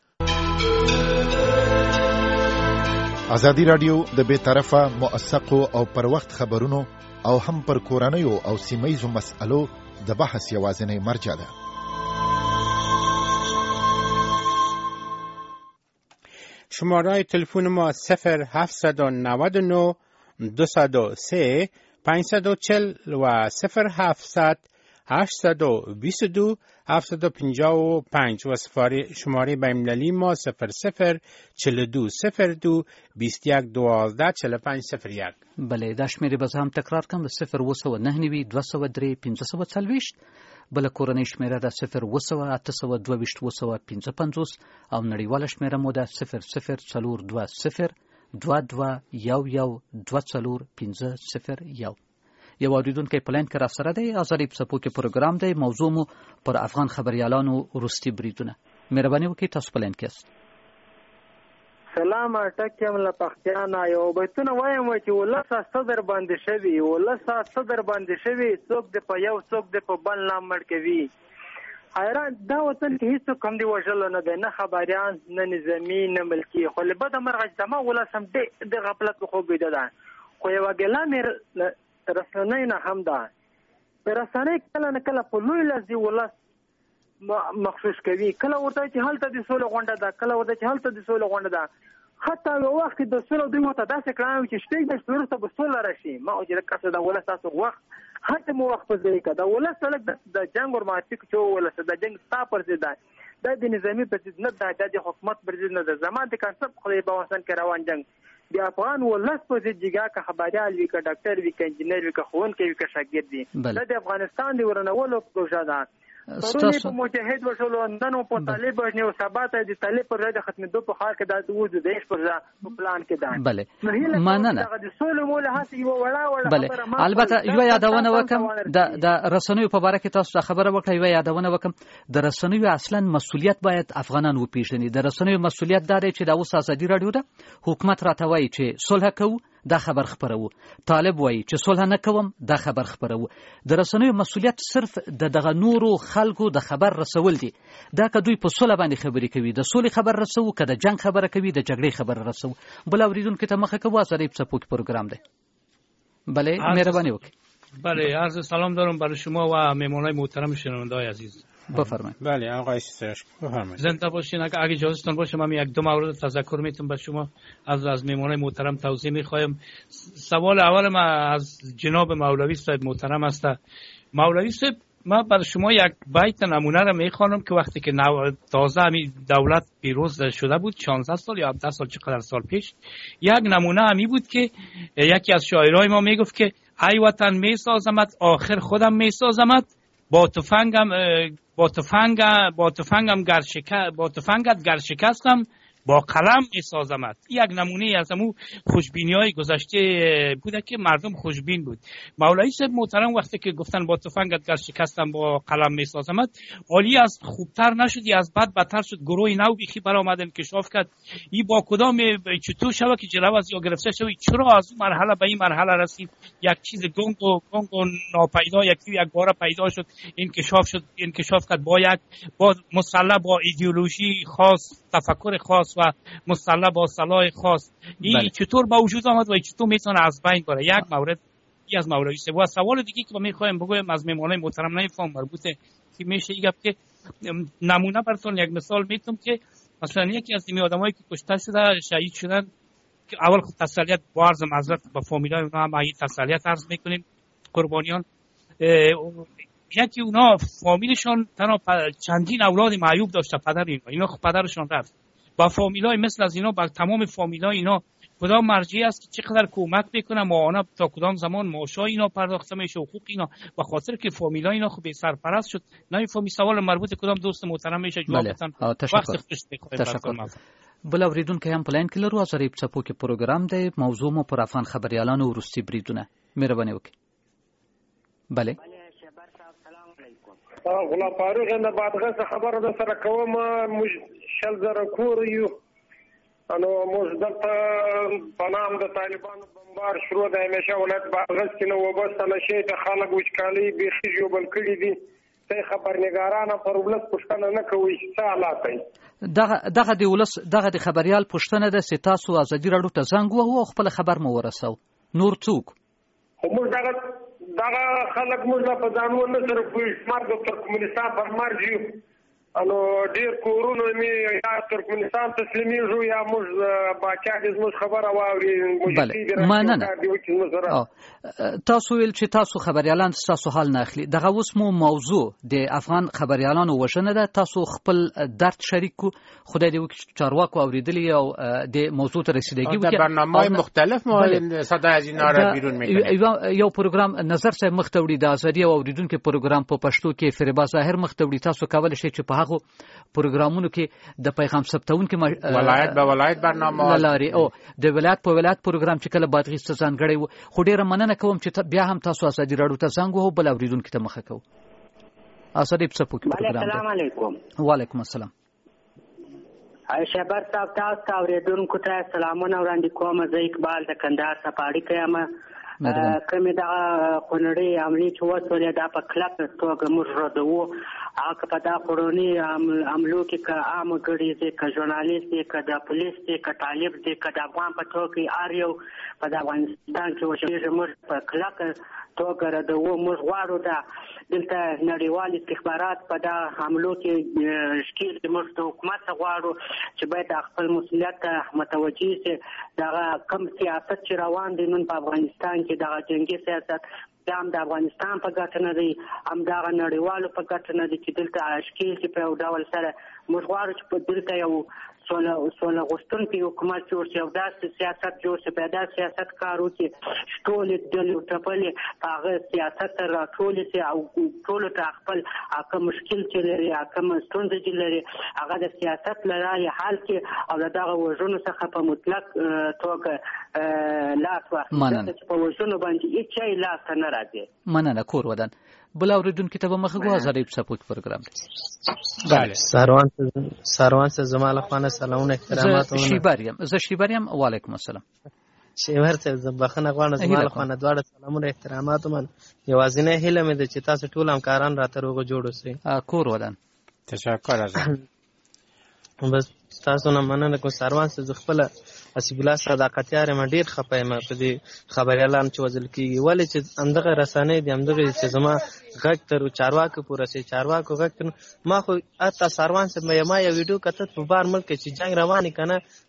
ازادي رادیو د بې طرفه موثقو او پر وخت خبرونو او هم پر کورنیو او سیمه‌یزو مسألو د بحث یوازینی مرجع ده. شماره تلفن ما 0799 203 540 و 0700 822 755 و شماره بین‌المللی ما 0042 02 21 12 45 01. بله دا شمیره باز هم تکرار کم 0 203 540 بل کورنۍ شمیره ده 0 822 او نړیواله شمیره مو ده 00 22 11 241 یو اوریدونکو پلان کې را سره دی ازادي په کې پروګرام دی موضوع مو پر افغان خبريالانو روسي بریدونه مهرباني وکړئ تاسو پلان کې سلام ټکم له پښتانه یو بیتونه وایم چې ولسا صدر باندې شوی څوک د په یو څوک د په بل نام مړ کوي حیران دا وطن کې هیڅ کم دی وژل نه دی نه خبريان نه نظامی نه ملکی خو له بده مرغه زما ولسم د غفلت خو بيد ده خو یو ګلامر رسنۍ نه هم ده رسنۍ کله نه کله په لوی لاس دی ولس مخصوص کوي کله ورته چې هلته د سولې غونډه ده کله ورته چې هلته د سولې غونډه ده حتی یو وخت د سولې دوی مته داسې کړم چې شپږ د ورسته به سوله راشي ما او چې کسه د ولس تاسو وخت هته مو وخت په ځای کې دا ولس سره د جنگ ورماتي چې ولس د جنگ ستا پر ضد ده د نظامی پر ضد نه ده د حکومت پر ضد نه ده زمانه د کانسپټ خو په افغانستان کې روان جنگ د افغان ولس په ضد جګه که خبريال وي که ډاکټر وي که انجنیر وي که ښوونکی وي که شاګرد وي د افغانستان د ورنولو پروژه ده پرونی په مجاهد وشلو نن په طالب باندې او ثبات د طالب پر د ختمېدو په حال کې د وځو د هیڅ په پلان کې ده بله مننه د سولې مولا هڅه یو وړه بله البته یو یادونه وکم د رسنیو په باره کې تاسو خبره وکړئ یو یادونه وکم د رسنیو اصلا مسؤلیت باید افغانان وپیژني د رسنیو مسؤلیت دا دی چې د اوس ازادي راډیو ده حکومت راته وایي چې صلح کوو دا خبر خبرو طالب وایي چې صلح نه کوم دا خبر خبرو د رسنیو مسؤلیت صرف دغه نورو خلکو د خبر رسول دي دا که دوی په صلح باندې خبرې کوي د صلح خبر رسو که د جنگ خبره کوي د جګړې خبر رسو بل اوریدونکو ته مخه کوو ازادي په پروګرام دی بله مهرباني وکړئ بله عرض سلام دارم برای شما و مهمانای محترم شنونده‌های عزیز بفرمایید. بله آقای سرش بفرمایید. زنده باشین. اگه اجازهتون باشه من یک دو مورد تذکر میتونم به شما از مهمانای محترم توضیح میخوایم. سوال اول ما از جناب مولوی صاحب محترم است. مولوی صاحب من برای شما یک بیت نمونه را میخوانم که وقتی که تازه همین دولت پیروز شده بود 16 سال یا 17 سال چقدر سال پیش، یک نمونه همی بود که یکی از شاعرای ما میگفت که ای وطن میسازمت آخر خودم میسازمت، با تفنگت گر شکستم با قلم میسازمت. یک نمونه از همون خوشبینی‌های گذشته بوده که مردم خوشبین بود. مولوی صاحب محترم وقتی که گفتن با تفنگت گر شکستم با قلم میسازمت، عالی از خوبتر نشد یا از بد بدتر شد. گروه نو بیخی برآمد انکشاف کرد این با کدام چطور شوه که جلو از یا گرفته شوی، چرا از اون مرحله به این مرحله رسید، یک چیز گنگ و ناپیدا یک بار پیدا شد، انکشاف کرد با مسلح با ایدئولوژی خاص، تفکر خاص و مسلح با سلاح خاص، این چطور با وجود آمد و چطور میتونه از بین بره. یک مورد از مولوی صاحب. و سوال دیگه که میخوایم بگویم از مهمانای محترم نمیفهم مربوطه که میشه یک که نمونه براتون یک مثال میتونم که مثلا یکی از این آدمایی که کشته شده شهید شدن که اول تسلیت با عرض معذرت با فامیلای اونها هم این تسلیت عرض میکنیم قربانیان. یکی اونا فامیلشون تنها چندین اولاد معیوب داشته، پدر اینا خب پدرشون رفت. با فامیلای مثل از اینا، با تمام فامیلای اینا کدام مرجعی است که چقدر کمک میکنه، معاونه تا کدام زمان معاشای اینا پرداخته میشه، حقوق اینا، به خاطر که فامیلای اینا خب سرپرست شد. نمیفهمی سوال مربوط کدام دوست محترم میشه جواب بدن. تشکر. بل اوریدونکو هم پلاین کې لرو ازریب چپو کې پروګرام دی، موضوع مو پر افغان خبريالانو وروستي بریدونه. مهرباني وکړئ. بله غلام فاروق نه بعد خبر ده سره کوم مش شل زره کور یو انو موږ دلته په نام د طالبانو بمبار شروع د همیشه ولایت بادغیس کې نو وبسته نشي د خلک وچکالي بیخي جوړ کړي دي. ته خبرنګارانه پر ولس پښتنه نه کوي څه حالات دي. دغه د خبريال پښتنه د ستاسو ازادي راډیو ته زنګ وو خپل خبر مو ورسو نور څوک موږ دغه خلک موږ په ځانو نه سره کوئی شمار د ترکمنستان پر مرجو انو ډیر کورونو می یا ترکمنستان تسلیمیږو یا موږ باچا د موږ خبره واوري مننه. تاسو ویل چې تاسو خبريالان تاسو حال نه اخلي. دغه اوس مو موضوع د افغان خبريالانو وژنه ده. تاسو خپل درد شریکو خدای دې وکړي چارواکو اوریدلی او د موضوع ته رسیدګي وکړي. برنامه‌های مختلف ما صدای از اینا را بیرون میکنیم. یو پروګرام نظر صاحب مختوړي د ازادي او اوریدونکو پروګرام په پښتو کې فریبا ظاهر مختوړي. تاسو کولای شئ چې په هغه پروګرامونو کې د پیغام ثبتون کې ولایت به ولایت برنامه لري او د ولایت په ولایت پروګرام چې کله بادغیس ته ځانګړی و. خو ډیره مننه کوم چې بیا هم تاسو ازادي راډیو ته زنګ وو بل اوریدونکو ته مخه کو. ازادي په پوکي پروګرام. السلام علیکم. وعلیکم السلام. شبر صاحب تاسو اوریدونکو ته سلامونه وړاندې کوم. زه اقبال د کندهار سپاړی کیم. کومه دا خونړی عملی چې وسولې دا په کلک توګه موږ ردوو. هغه په دا خورونی عملو کې که عام ګړي دي، که ژورنالیست دي، که د پولیس دي، که طالب دي، که د افغان په توګه اریو په افغانستان کې وشي موږ په کلک توګه ردوو. موږ غواړو دا دلته نړیوال استخبارات په دا حملو کې شکیل موږ د حکومت غواړو چې باید خپل مسؤلیت متوجي شي. دا کم سیاست چې روان دي نن په افغانستان کې دا جنگي سیاست هم د افغانستان په ګټه نه دی، هم دا نړیوالو په ګټه نه دی چې دلته اشکیل چې په یو ډول سره موږ غواړو چې په دلته یو سوله غوښتونکی حکومت جوړ شي او داسې سیاست جوړ شي. په داسې سیاست کار وکړي چې ټولې ډلې وټپلې په هغه سیاست ته راټولې شي او ټولو ته خپل هغه مشکل چې لري، هغه ستونزې چې لري، هغه د سیاست له لارې حل کړي او د دغه وژنو څخه په مطلق توګه لاس واخلي چې په وژنو باندې هېڅ شی لاس ته نه راځي. مننه. کور ودان بل اوریدونکو ته به مخه گو ازادي په سپورت پروګرام. بله سروان سے زمال خانه سلامونه احترامات. زه شیبریم. وعلیکم السلام. شیبر ته زبخنه غواړم زمال خانه دواړه سلامونه احترامات. من یوازینه هیله مې ده چې تاسو ټول همکاران راته روغ جوړ اوسئ. کور ودان. تشکر از بس تاسو نه مننه کوم. سروان سے خپل حسب الله صداقتيار ما ډیر خپه ما په دې خبريالان چې وزل کیږي ولې چې اندغه رسانې دي اندغه چې زما غږ تر چارواکو پورې سي چارواکو غږ ما خو اته سروان سے ما یو ویډیو کته په بار ملک چې جنگ رواني کنه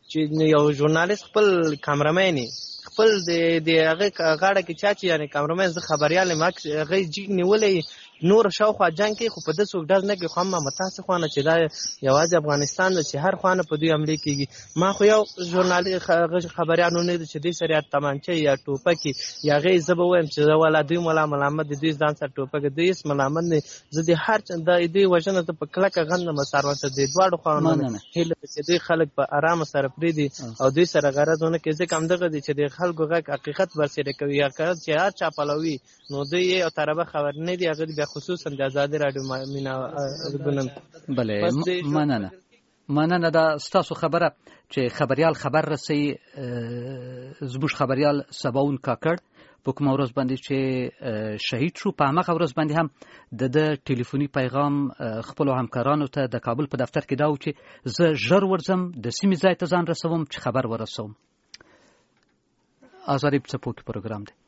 چې یو ژورنالیست خپل کامرمین خپل د هغه غاړه کې چا چې یعنی کامرمین زه خبريال ما هغه جیګ نیولې نور شاوخوا جنگ کې خو په د څوک ډز نه کې خو ما متاسفانه چې دا یوازې افغانستان چې هر خوانه په دوی عملي کېږي. ما خو یو ژورنالیست خبريالو نه چې دوی سره تمانچه یا ټوپک یا غي زب وایم چې ولا دوی مولا ملامت دوی ځان سره ټوپک دوی اسم ملامت نه زه د هر د دوی وژنه ته په کلکه غند مساروت د دواړو خوانه هله چې دوی خلک په آرام سره پریدي او دوی سره غرضونه کې ځکه هم دغه دي چې د خلکو غږ حقیقت ورسره کوي یا چې هر چا پلوي نو دوی یو طرفه خبر نه دی هغه خصوصا د آزادي رادیو مینا غنم. بله مننه دا ستاسو خبره چې خبريال خبر رسي زموږ خبريال سباون کاکړ په کوم ورځ باندې چې شهید شو په هغه ورځ باندې هم د ټلیفوني پیغام خپل همکارانو ته د کابل په دفتر کې دا و چې زه ژر ورځم د سیمې ځای ته ځان رسوم چې خبر ورسوم. آزادی په سپوږ پروګرام دی.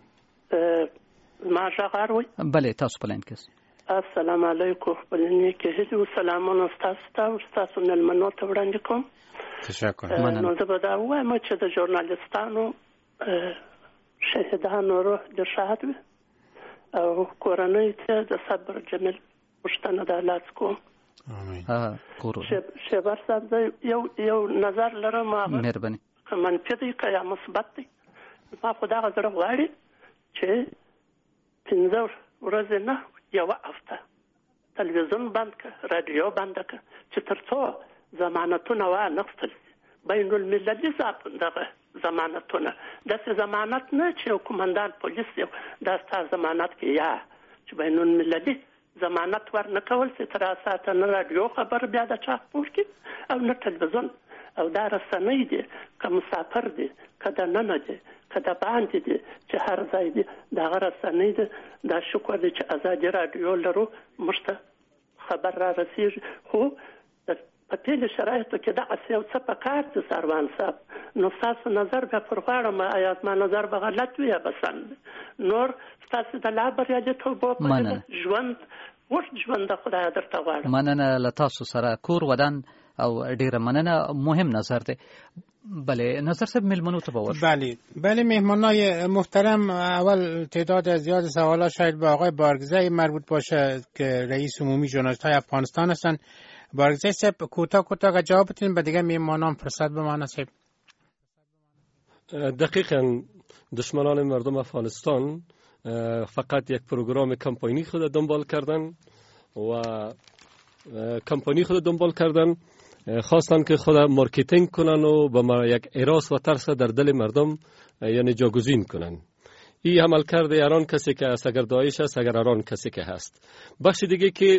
ما شغار وي. بله تاسو په لاین کې. السلام علیکم. بلنی کې هیڅ سلامونه تاسو نن منو ته وړاندې کوم. تشکر. نو زه به دا وایم چې د ژورنالیستانو شهیدانو روح د شهادت وي او کورنۍ ته د صبر جمیل پښتنه د لاس کوم. امين. شهبر صاحب یو نظر لرم. مهرباني. منفي دی که یا مثبت دی. ما خو دغه زړه غواړي چې 15 ورځې نه یوه هفته تلویزیون بند که رادیو بند که چې تر څو ضمانتونه وانخیستل شي بین المللي دغه ضمانتونه داسې ضمانت نه چې یو قومندان پولیس دا ستا ضمانت کې یا چې بین المللي ضمانت ور نه کول چې تر اساسه نه رادیو خبر بیا د چا خپور کې او نه تلویزیون او دا رسنۍ دي که مسافر دي که دننه دي که د باندې دي چې هر ځای دي دغه رسنۍ دي. دا شکر دی چې ازادي رادیو لرو موږ ته خبر را رسېږي خو په ټولو شرایطو کې دغسې یو څه پکار دي سروان صاحب. نو ستاسو نظر بیا پر غواړم ایا زما نظر به غلط وي یا به سم نور ستاسو د لا بریالیتوب په ژوند اوږد ژوند د خدای درته غواړم. مننه له تاسو سره کور ودان او ډیره مننه. مهم نظر دی. بله نظر صاحب ملمنو ته باور. بله مهمانای محترم اول تعداد زیاد سوالات شاید با آقای بارگزای مربوط باشه که رئیس عمومی ژورنالیست‌های افغانستان هستند. بارگزای صاحب کوتاه جواب بدین، بعد دیگه مهمانان فرصت به ما نصیب. دقیقاً دشمنان مردم افغانستان فقط یک پروگرام کمپاینی خود دنبال کردن و کمپانی خود دنبال کردن، خواستن که خود مارکتینگ کنن و به یک اراس و ترس در دل مردم یعنی جاگزین کنن. این عمل کرده هران کسی که است، اگر داعش است، اگر هران کسی که هست. بخش دیگه که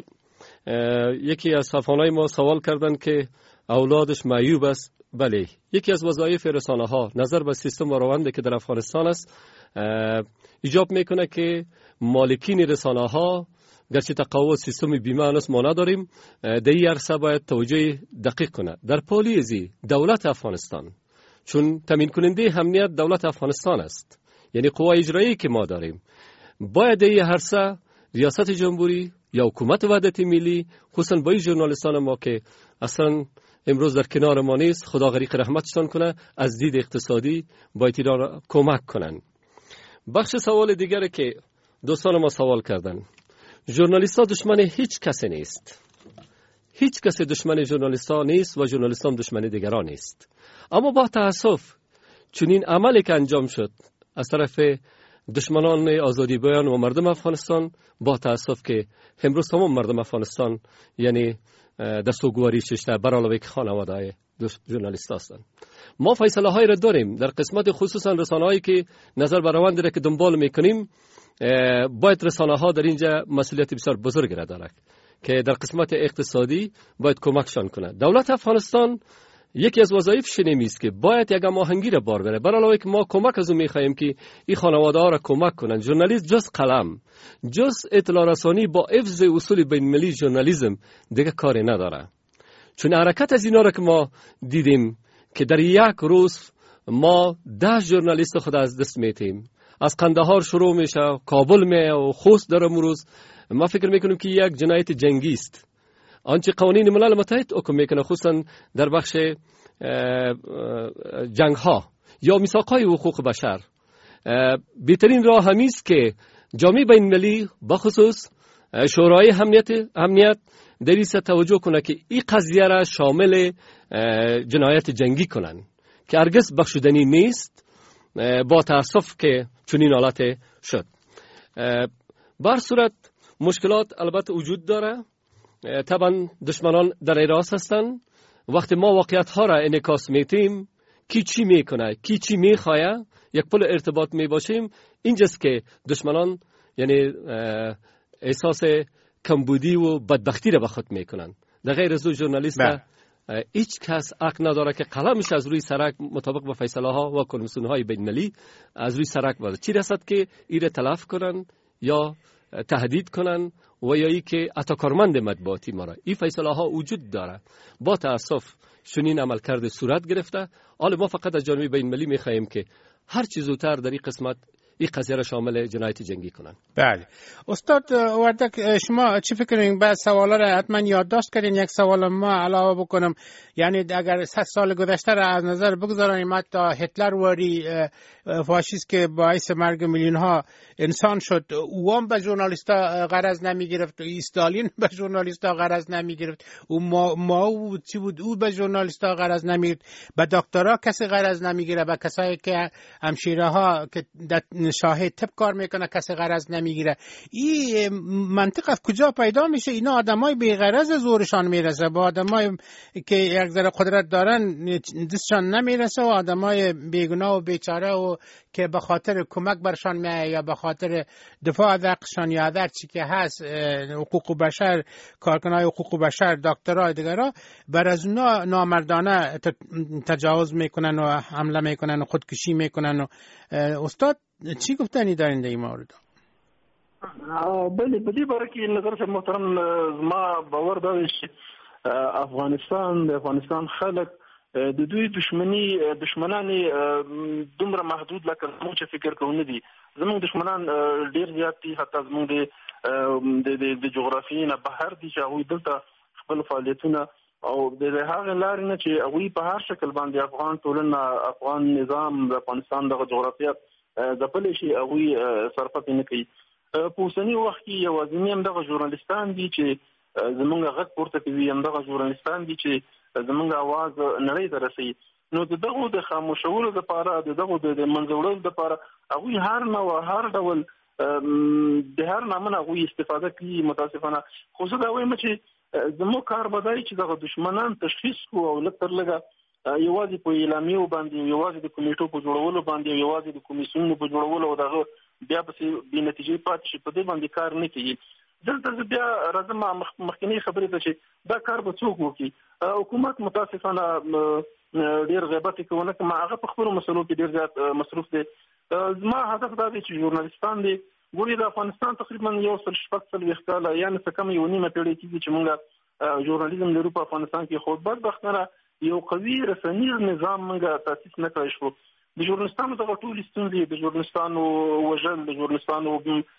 یکی از صفحانای ما سوال کردن که اولادش معیوب است. بله، یکی از وظایف رسانه ها نظر به سیستم و روند که در افغانستان است ایجاب میکنه که مالکین رسانه ها گرچه تقاعد سیستم بیمه هنوز ما نداریم، در این عرصه باید توجه دقیق کنه در پالیزی دولت افغانستان، چون تامین کننده امنیت دولت افغانستان است، یعنی قوای اجرایی که ما داریم. باید در این عرصه ریاست جمهوری یا حکومت وحدت ملی خصوصا با این ژورنالیستان ما که اصلا امروز در کنار ما نیست، خدا غریق رحمتشان کنه، از دید اقتصادی باید ایران کمک کنن. بخش سوال دیگری که دوستان ما سوال کردن، ژورنالیست‌ها دشمن هیچ کسی نیست. هیچ کسی دشمن ژورنالیست‌ها نیست و ژورنالیست‌ها دشمن دیگران نیست. اما با تأسف چون این عملی که انجام شد از طرف دشمنان آزادی بیان و مردم افغانستان، با تأسف که امروز تمام مردم افغانستان یعنی دستوگواری شده بر علاوه که خانواده ژورنالیست هستند. ما فیصله هایی را داریم در قسمت خصوصا رسانه هایی که نظر بر روند را که دنبال میکنیم. باید رسانه ها در اینجا مسئولیت بسیار بزرگی را دارد که در قسمت اقتصادی باید کمکشان کنه. دولت افغانستان یکی از وظایفش نیست که باید یک هماهنگی را بار بره. برای علاوه که ما کمک از اون میخواهیم که این خانواده ها را کمک کنن. ژورنالیست جز قلم، جز اطلاع رسانی با حفظ اصول بین المللی ژورنالیسم دیگه کاری نداره. چون حرکت از اینا را که ما دیدیم که در یک روز ما 10 ژورنالیست خود از دست میتیم، از قندهار شروع میشه، کابل میه و خوست در امروز، ما فکر میکنیم که یک جنایت جنگی است. آنچه قوانین ملل متحد حکم میکنه، خصوصا در بخش جنگ ها یا میثاق های حقوق بشر، بهترین راه همی است که جامعه بین المللی بخصوص شورای امنیت در این توجه کنه که این قضیه را شامل جنایت جنگی کنن که هرگز بخشودنی نیست. با تاسف که چنین حالت شد. بر صورت مشکلات البته وجود داره. طبعا دشمنان در راست هستند. وقتی ما واقعیت ها را انعکاس میتیم، کی چی میکنه، کی چی میخواه، یک پل ارتباط میباشیم، اینجاست که دشمنان یعنی احساس کمبودی و بدبختی را به خود میکنن. در غیر از ژورنالیست هیچ کس حق نداره که قلمش از روی سرک مطابق با فیصله ها و کنوانسیون های بین المللی از روی سرک بره. چی رسد که ایره تلف کنن یا تهدید کنن و یا ای که حتی کارمند مطبوعاتی ما را. این فیصله ها وجود داره. با تاسف چنین عمل کرده صورت گرفته. حالا ما فقط از جانب بین المللی میخواهیم که هر چی زودتر در این قسمت این قضیه را شامل جنایت جنگی کنن. بله استاد وردک، شما چی فکر کنید؟ بعد سوالا را حتما یادداشت کردین. یک سوال ما علاوه بکنم، یعنی اگر 100 سال گذشته را از نظر بگذاریم، حتی هتلر واری فاشیست که باعث مرگ میلیون ها انسان شد، او هم به ژورنالیستا غرض نمی گرفت، استالین به ژورنالیستا غرض نمی گرفت، او ما چی بود، او به ژورنالیستا غرض نمی گرفت، به دکترا کسی غرض نمی گرفت، به کسایی که همشیره ها که شاهد طب کار میکنه کسی غرض نمیگیره. این منطق از کجا پیدا میشه؟ اینا آدمای بی غرض زورشان میرسه، با آدمای که یک ذره قدرت دارن دستشان نمیرسه، و آدمای بیگناه و بیچاره و که به خاطر کمک برشان میایه یا به خاطر دفاع از حقشان یا هر چی که هست، حقوق بشر، کارکنای حقوق بشر، دکترها دیگرا، بر از اونا نامردانه تجاوز میکنن و حمله میکنن و خودکشی میکنن. و استاد چی گفتنی دارین در این مورد؟ بله، بدی باره که نظر محترم ما باور داره چې افغانستان خلک د دوی دشمنان دومره محدود لکه زموږ چې فکر کوو نه دي. زموږ دشمنان ډیر زیات دي، حتی زموږ د جغرافیې نه بهر دي چې هغوی دلته خپل فعالیتونه او د هغه لارې نه چې هغوی په هر شکل باندې افغان ټولنه، افغان نظام، د افغانستان دغه جغرافیه ځپلی شي، هغوی صرفت نه کوي. په اوسني وخت کې یوازینی همدغه ژورنالیستان دي چې زمونږ غږ پورته کوي، همدغه ژورنالیستان دي چې زمونږ اواز نړۍ ته رسوي. نو د دغو د خاموشولو دپاره، د دغو د منځوړلو دپاره هغوی هر نوع هر ډول د هر نامه هغوی استفاده کوي متاسفانه. خو زه دا وایم چې زموږ کار به دا وي چې دغه دشمنان تشخیص کړو او لږ تر لږه یوازې په اعلامیو باندې، یوازې د کمیټو په جوړولو باندې، یوازې د کمیسیونونو په جوړولو او دغه بیا پسې بې نتیجې پاتې شي، په دې باندې کار نه کوي. دلته زه بیا راځم مخکینۍ خبرې ته چې دا کار به څوک وکړي. حکومت متاسفانه ډېر غیبت یې کوونه که هغه په خپلو مسلو کې ډېر زیات مصروف دی. زما هدف دا دی چې ژورنالیستان دی ګوري د افغانستان تقریبا 140 کاله یا نه څه کم یو نیمه پېړۍ کېږي چې موږ ژورنالیزم لرو په افغانستان کې، خو بدبختانه یو قوي رسنیز نظام موږ تاسیس نه کړی شو. د ژورنالیستانو دغه ټولې ستونزې، د ژورنالیستانو وژل، د ژورنالیستانو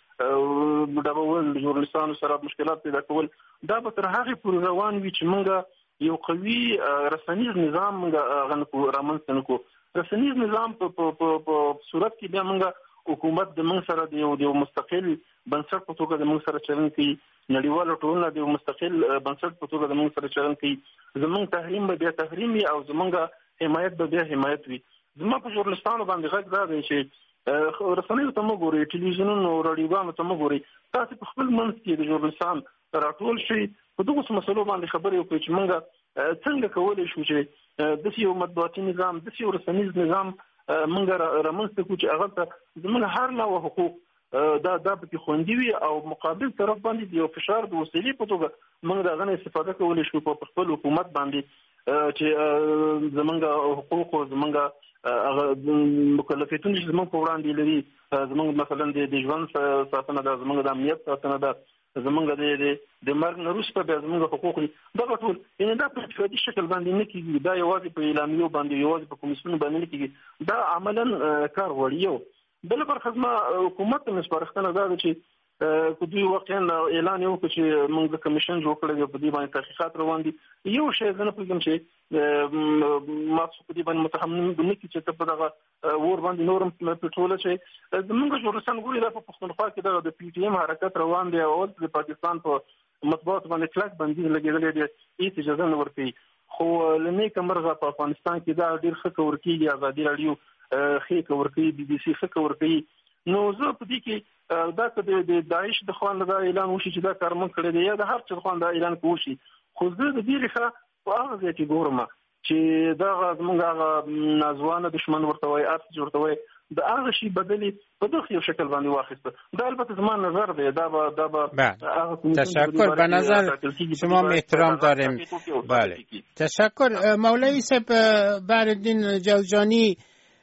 ډبول، د ژورنالیستانو سره مشکلات پیدا کول، دا به تر هغې پورې روان وي چې موږ یو قوي رسنیز نظام موږ رامنځته نه کړو. رسنیز نظام په صورت کې بیا موږ حکومت د موږ سره د یو مستقل بنسټ په توګه د موږ سره چلند کوي، نړیواله ټولنه د یو مستقل بنسټ په توګه د موږ سره چلند کوي. زموږ تحریم به بیا تحریم وي او زموږ حمایت به بیا حمایت وي. زما په ژورنالیستانو باندې غږ دا دی چې رسنیو ته مه ګورئ، ټلویزیونونو او راډیوګانو ته مه ګورئ، تاسې په خپل منځ کې د ژورنالیستان راټول شئ، په دغو مسلو باندې خبرې وکړئ چې موږ څنګه کولی شو چې داسې یو مطبوعاتي نظام، داسې یو رسنیز نظام موږ رامنځته کړو چې هغه ته زموږ هر نوع حقوق دا پکې خوندي وي او مقابل طرف باندې د یو فشار د وسیلې په توګه موږ د هغه نه استفاده کولی شو په خپل حکومت باندې چې زموږ حقوق او زموږ هغه مکلفیتونه چې زموږ په وړاندې لري، زموږ مثلا د ژوند ساتنه ده، زموږ د امنیت ساتنه ده، زموږ د مرګ نه وروسته بیا زموږ حقوق دي، دغه ټول یعنې دا په افرادي شکل باندې نه کېږي، دا یوازې په اعلامیو باندې، یوازې په کمیسیونو باندې نه کېږي، دا عملا کار غواړي. یو بله برخه زما حکومت ته مې سپارښتنه دا ده چې په دوی واقعا اعلان یو چې موږ کمیشن جوړ کړی په دې باندې تحقیقات روان دي. یو شی زه نه پوهیږم چې ما څه په دې باندې متهم نه کی چې په دغه ور باندې نورم پټرول شي. زموږ جوړستان ګوري د پښتونخوا کې د پی ټی ایم حرکت روان دی او د پاکستان په مطبوعات باندې کلک بندي لګیدل دي، هیڅ اجازه نه ورکوي. خو لنی کمرغه په افغانستان کې دا ډیر ښه کور کیږي، ازادي رادیو ښه کور کوي، بي بي سي ښه کور کوي. نو زه په دې کې دا د داعش د خوان دا اعلان وشي چې دا کار مونږ کړی دی یا د هر څه خوان دا اعلان کوشي، خو زه د دې لخوا په هغه ځای کې ګورم چې دا زموږ هغه نازوانه دشمن ورته وایي، ارس ورته وایي، د هغه شی بدلی په دغه یو شکل باندې واخیسته. دا البته زما نظر دی. تشکر. به نظر شما احترام داریم. بله تشکر مولوی صاحب. بردین جوزجانی،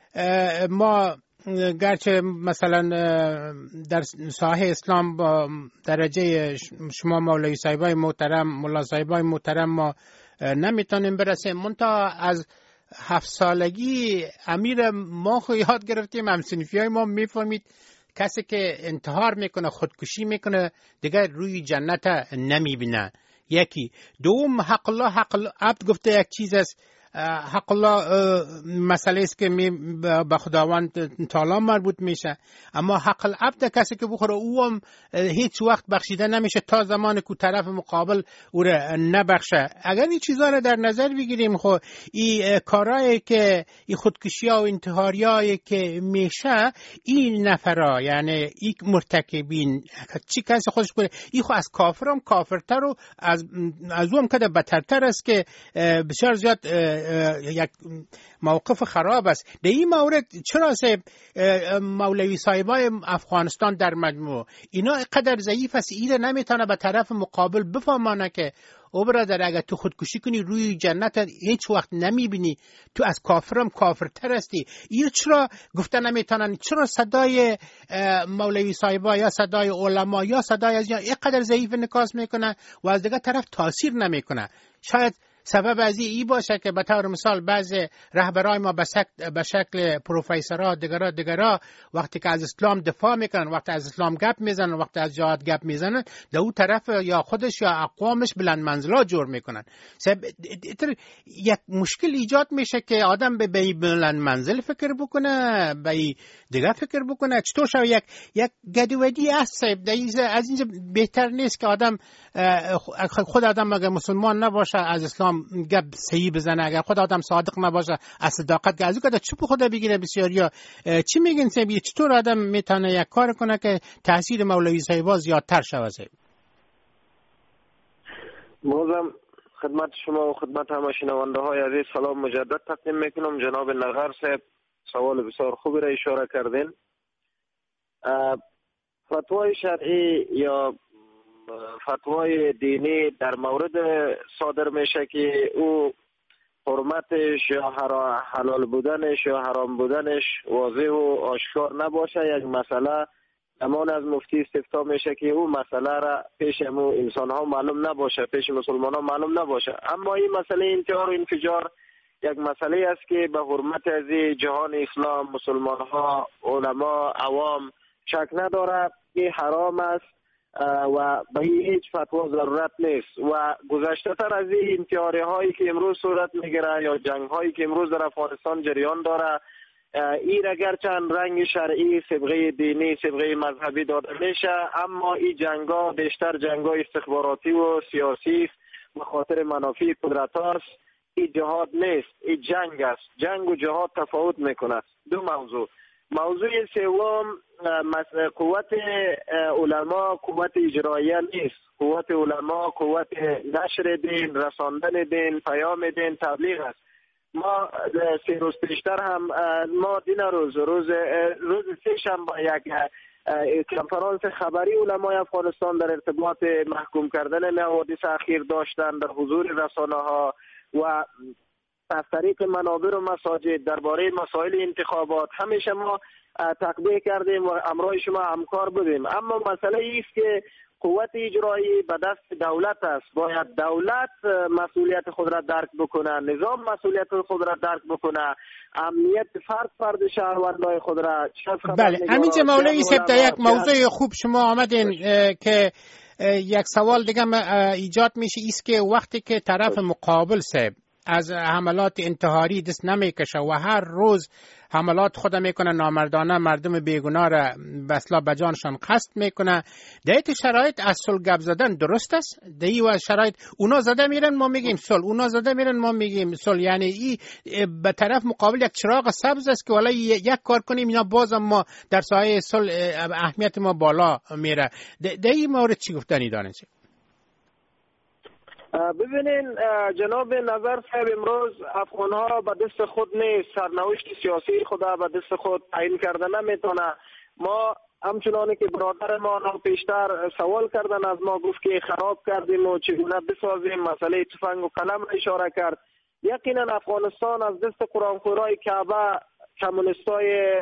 ما گرچه مثلا در ساحه اسلام با درجه شما مولوی صاحبای محترم، ملا صاحبای محترم ما نمیتونیم برسیم، منتها از 7 سالگی امیر ما خو یاد گرفتیم، همسنفی های ما میفهمید کسی که انتحار میکنه، خودکشی میکنه، دیگر روی جنت نمیبینه. یکی. دوم حق الله، حق عبد گفته یک چیز است، حق الله مسئله است که به خداوند تعالی مربوط میشه، اما حق العبد کسی که بخوره او هم هیچ وقت بخشیده نمیشه تا زمان که طرف مقابل او را نبخشه. اگر این چیزا را در نظر بگیریم، خب این کارهایی که این خودکشی ها و انتحاریایی که میشه، این نفرا یعنی این مرتکبین چی کسی خودش کنه، این خود از کافرم کافرتر و از اون کده بدتر است که بسیار زیاد یک موقف خراب است. در این مورد چرا مولوی صاحبای افغانستان در مجموع اینا قدر ضعیف است، ایره نمیتونه به طرف مقابل بفهمانه که او برادر اگر تو خودکشی کنی روی جنت هیچ وقت نمیبینی، تو از کافرم کافرتر هستی. این چرا گفته نمیتونن؟ چرا صدای مولوی صاحبا یا صدای علما یا صدای از اینقدر ضعیف نکاس میکنه و از دیگه طرف تاثیر نمیکنه؟ شاید سبب از این باشه که به طور مثال بعض رهبرای ما به شکل پروفسورها دیگرا وقتی که از اسلام دفاع میکنن، وقتی از اسلام گپ میزنن، وقتی از جهاد گپ میزنن، در اون طرف یا خودش یا اقوامش بلند منزلا جور میکنن. یک مشکل ایجاد میشه که آدم به بلند منزل فکر بکنه، به دیگه فکر بکنه. چطور شو یک گدودی است از اینجا بهتر نیست که آدم خود آدم اگر مسلمان نباشه از اسلام گپ صحیح بزنه، اگر خود آدم صادق نباشه از صداقت گازو کده چوب خدا بگیره. بسیاریا چی میگن سبی چطور آدم میتونه یک کار کنه که تاثیر مولوی صاحبا زیادتر شوه؟ موزم خدمت شما و خدمت همه شنونده های عزیز سلام مجدد تقدیم میکنم. جناب نغر صاحب سوال بسیار خوبی را اشاره کردین. فتوای شرعی یا فتوای دینی در مورد صادر میشه که او حرمتش یا حلال بودنش یا حرام بودنش واضح و آشکار نباشه. یک مسئله امان از مفتی استفتاء میشه که او مسئله را پیش انسان ها معلوم نباشه، پیش مسلمان ها معلوم نباشه. اما این مسئله انتحار و انفجار یک مسئله است که به حرمت از جهان اسلام مسلمان ها، علما، عوام شک نداره که حرام است و به هیچ فتوا ضرورت نیست. و گذشته تر از این انتحاری هایی که امروز صورت میگیره یا جنگ هایی که امروز در افغانستان جریان داره، این اگر چند رنگ شرعی، صبغه دینی، صبغه مذهبی داده میشه، اما این جنگا بیشتر جنگا استخباراتی و سیاسی است، به خاطر منافع قدرت است. این جهاد نیست، این جنگ است. جنگ و جهاد تفاوت میکنه. دو موضوع سوم، قوت علما قوت اجراییه نیست. قوت علما قوت نشر دین، رساندن دین، پیام دین، تبلیغ است. ما 3 روز پیشتر هم ما دین روز سه شنبه یک کنفرانس خبری علمای افغانستان در ارتباط محکوم کردن حوادث اخیر داشتن در حضور رسانه ها و از طریق منابر و مساجد درباره مسائل انتخابات همیشه ما تقبیه کردیم و امرای شما همکار بودیم. اما مسئله ایست که قوت اجرایی به دست دولت است. باید دولت مسئولیت خود را درک بکنه، نظام مسئولیت خود را درک بکنه، امنیت فرد شهروندای خود را. بله، همینجا مولوی صاحب در یک موضوع خوب شما آمدین که یک سوال دیگه ایجاد میشه، ایست که وقتی که طرف مقابل صاحب از حملات انتحاری دست نمیکشه و هر روز حملات خود میکنه، نامردانه مردم بیگناه را به اصطلاح بجانشان قصد میکنه، در این شرایط از صلح گپ زدن درست است؟ در این شرایط اونا زده میرن ما میگیم صلح، اونا زده میرن ما میگیم صلح، یعنی این به طرف مقابل یک چراغ سبز است که والا یک کار کنیم اینا بازم ما در سایه صلح اهمیت ما بالا میره. در این مورد چی گفتنی دارین؟ ببینین جناب نظر صاحب، امروز افغان ها به دست خود نیست، سرنوشت سیاسی خدا به دست خود تعیین کرده نمیتونه. ما همچنانی که برادر ما پیشتر سوال کردن از ما، گفت که خراب کردیم و چگونه بسازیم، مسئله تفنگ و قلم اشاره کرد. یقینا افغانستان از دست قرآنخورای کعبه، کمونیستای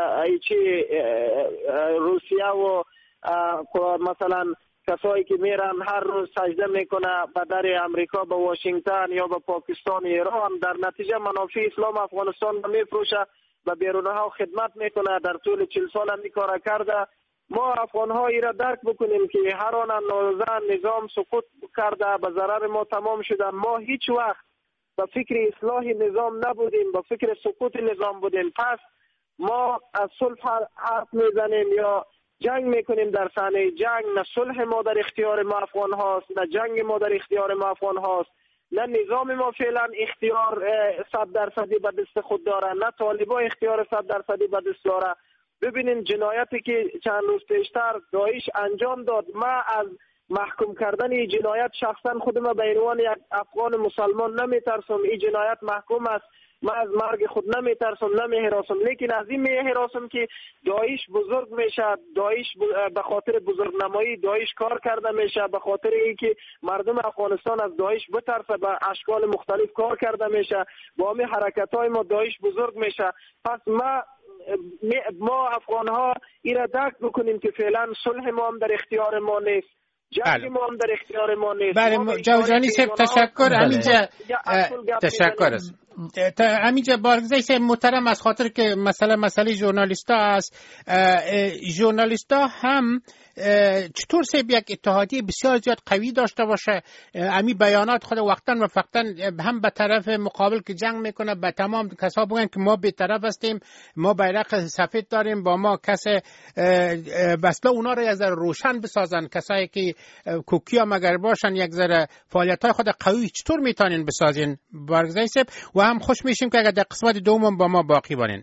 روسیه و مثلا کسایی که میرن هر روز سجده میکنه به در امریکا، به واشنگتن یا به پاکستان، ایران، در نتیجه منافع اسلام افغانستان میفروشه، به بیرونه ها خدمت میکنه، در طول 40 سال هم کار کرده. ما افغان ها ای را درک بکنیم که هر آن نظام سقوط کرده، به ضرر ما تمام شده. ما هیچ وقت به فکر اصلاح نظام نبودیم، به فکر سقوط نظام بودیم. پس ما از صلح حرف میزنیم یا جنگ میکنیم در صحنه جنگ. نه صلح ما در اختیار ما افغان هاست، نه جنگ ما در اختیار ما افغان هاست، نه نظام ما فعلا اختیار 100% به دست خود داره، نه طالبان اختیار 100% به دست داره. ببینین جنایتی که چند روز پیشتر داعش انجام داد، ما از محکوم کردن این جنایت شخصا خودم به عنوان یک افغان مسلمان نمیترسم. این جنایت محکوم است، من از مرگ خود نمیترسم، نمیهراسم، لیکن از این میهراسم که داعش بزرگ میشه، داعش به خاطر بزرگنمایی داعش کار کرده میشه، به خاطر اینکه مردم افغانستان از داعش بترسه به اشکال مختلف کار کرده میشه، با همین حرکت‌های ما داعش بزرگ میشه. پس ما افغان ها این را درک بکنیم که فعلا صلح ما هم در اختیار ما نیست، جنگ ما هم در اختیار ما نیست. بله جوجانی صاحب تشکر. همینجا تشکر است. همینجا بارگزای صاحب محترم، از خاطر که مسئله ژورنالیستا است، ژورنالیستا هم چطور صاحب یک اتحادیه بسیار زیاد قوی داشته باشه، امی بیانات خود وقتا و فقطا هم به طرف مقابل که جنگ میکنه به تمام کسا بگن که ما به طرف هستیم، ما بیرق سفید داریم، با ما کس بسلا اونا رو یک ذره روشن بسازن، کسایی که کوکی هم اگر باشن یک ذره فعالیت‌های خود قوی چطور میتونین بسازین بارگزای صاحب؟ و هم خوش میشیم که اگر در قسمت دوم با ما باقی بانین.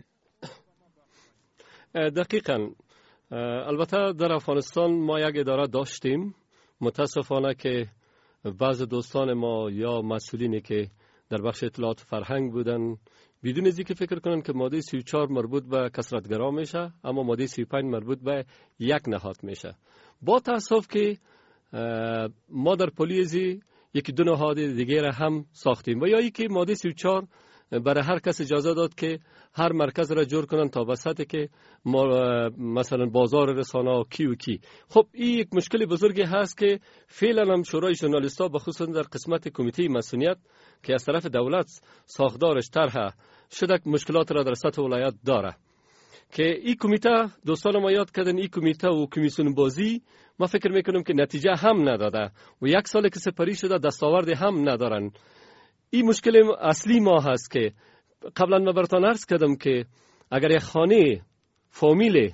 دقیقاً. البته در افغانستان ما یک اداره داشتیم، متاسفانه که بعض دوستان ما یا مسئولینی که در بخش اطلاعات فرهنگ بودن بدون از اینکه فکر کنن که ماده 34 مربوط به کثرت‌گرا میشه، اما ماده 35 مربوط به یک نهاد میشه. با تاسف که ما در پلیزی یکی دو نهاد دیگه را هم ساختیم و یا ای که ماده 34 برای هر کس اجازه داد که هر مرکز را جور کنن تا بساطه که مثلا بازار رسانه و کی و کی. خب این یک مشکل بزرگی هست که فعلا هم شورای ژورنالیست‌ها بخصوص در قسمت کمیته مسئولیت که از طرف دولت ساختارش طرح شده مشکلات را در سطح ولایت داره که این کمیته دوستان ما یاد کردن، این کمیته و کمیسیون بازی ما فکر میکنم که نتیجه هم نداده و یک سال که سپری شده دستاورد هم ندارن. این مشکل اصلی ما هست که قبلا من براتون عرض کردم که اگر یک خانه فامیل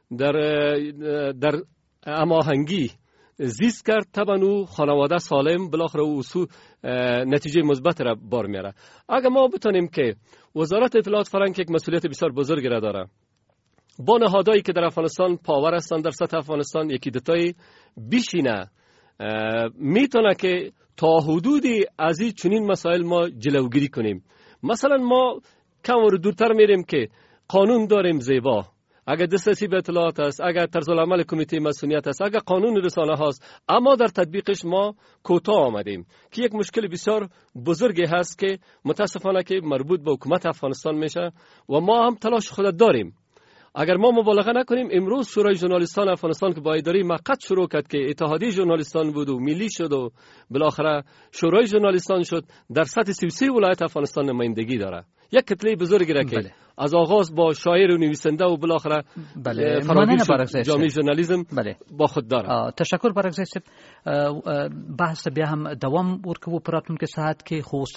در هماهنگی زیست کرد، طبعا او خانواده سالم بالاخره او نتیجه مثبت را بار میاره. اگر ما بتونیم که وزارت اطلاعات فرهنگ یک مسئولیت بسیار بزرگی را داره، با نهادهایی که در افغانستان پاور هستند در سطح افغانستان یکی دوتایی بشینه، میتونه که تا حدودی از این چنین مسائل ما جلوگیری کنیم. مثلا ما کم و دورتر میریم که قانون داریم زیبا، اگر دسترسی به اطلاعات است، اگر طرز العمل کمیته مسئولیت است، اگر قانون رسانه هاست، اما در تطبیقش ما کوتاه آمدیم که یک مشکل بسیار بزرگی هست که متاسفانه که مربوط به حکومت افغانستان میشه و ما هم تلاش خود داریم. اگر ما مبالغه نکنیم امروز شورای ژورنالیستان افغانستان که با اداره مقت شروع کرد که اتحادیه ژورنالیستان بود و ملی شد و بالاخره شورای ژورنالیستان شد، در سطح 33 ولایت افغانستان نمایندگی داره. یک کتله بزرگی را که از آغاز با شاعر و نویسنده و بالاخره فراگیر شد جامعه ژورنالیسم با خود داره. تشکر برگزیست. بحث بیا هم دوام ورکو پراتون که ساعت که خوست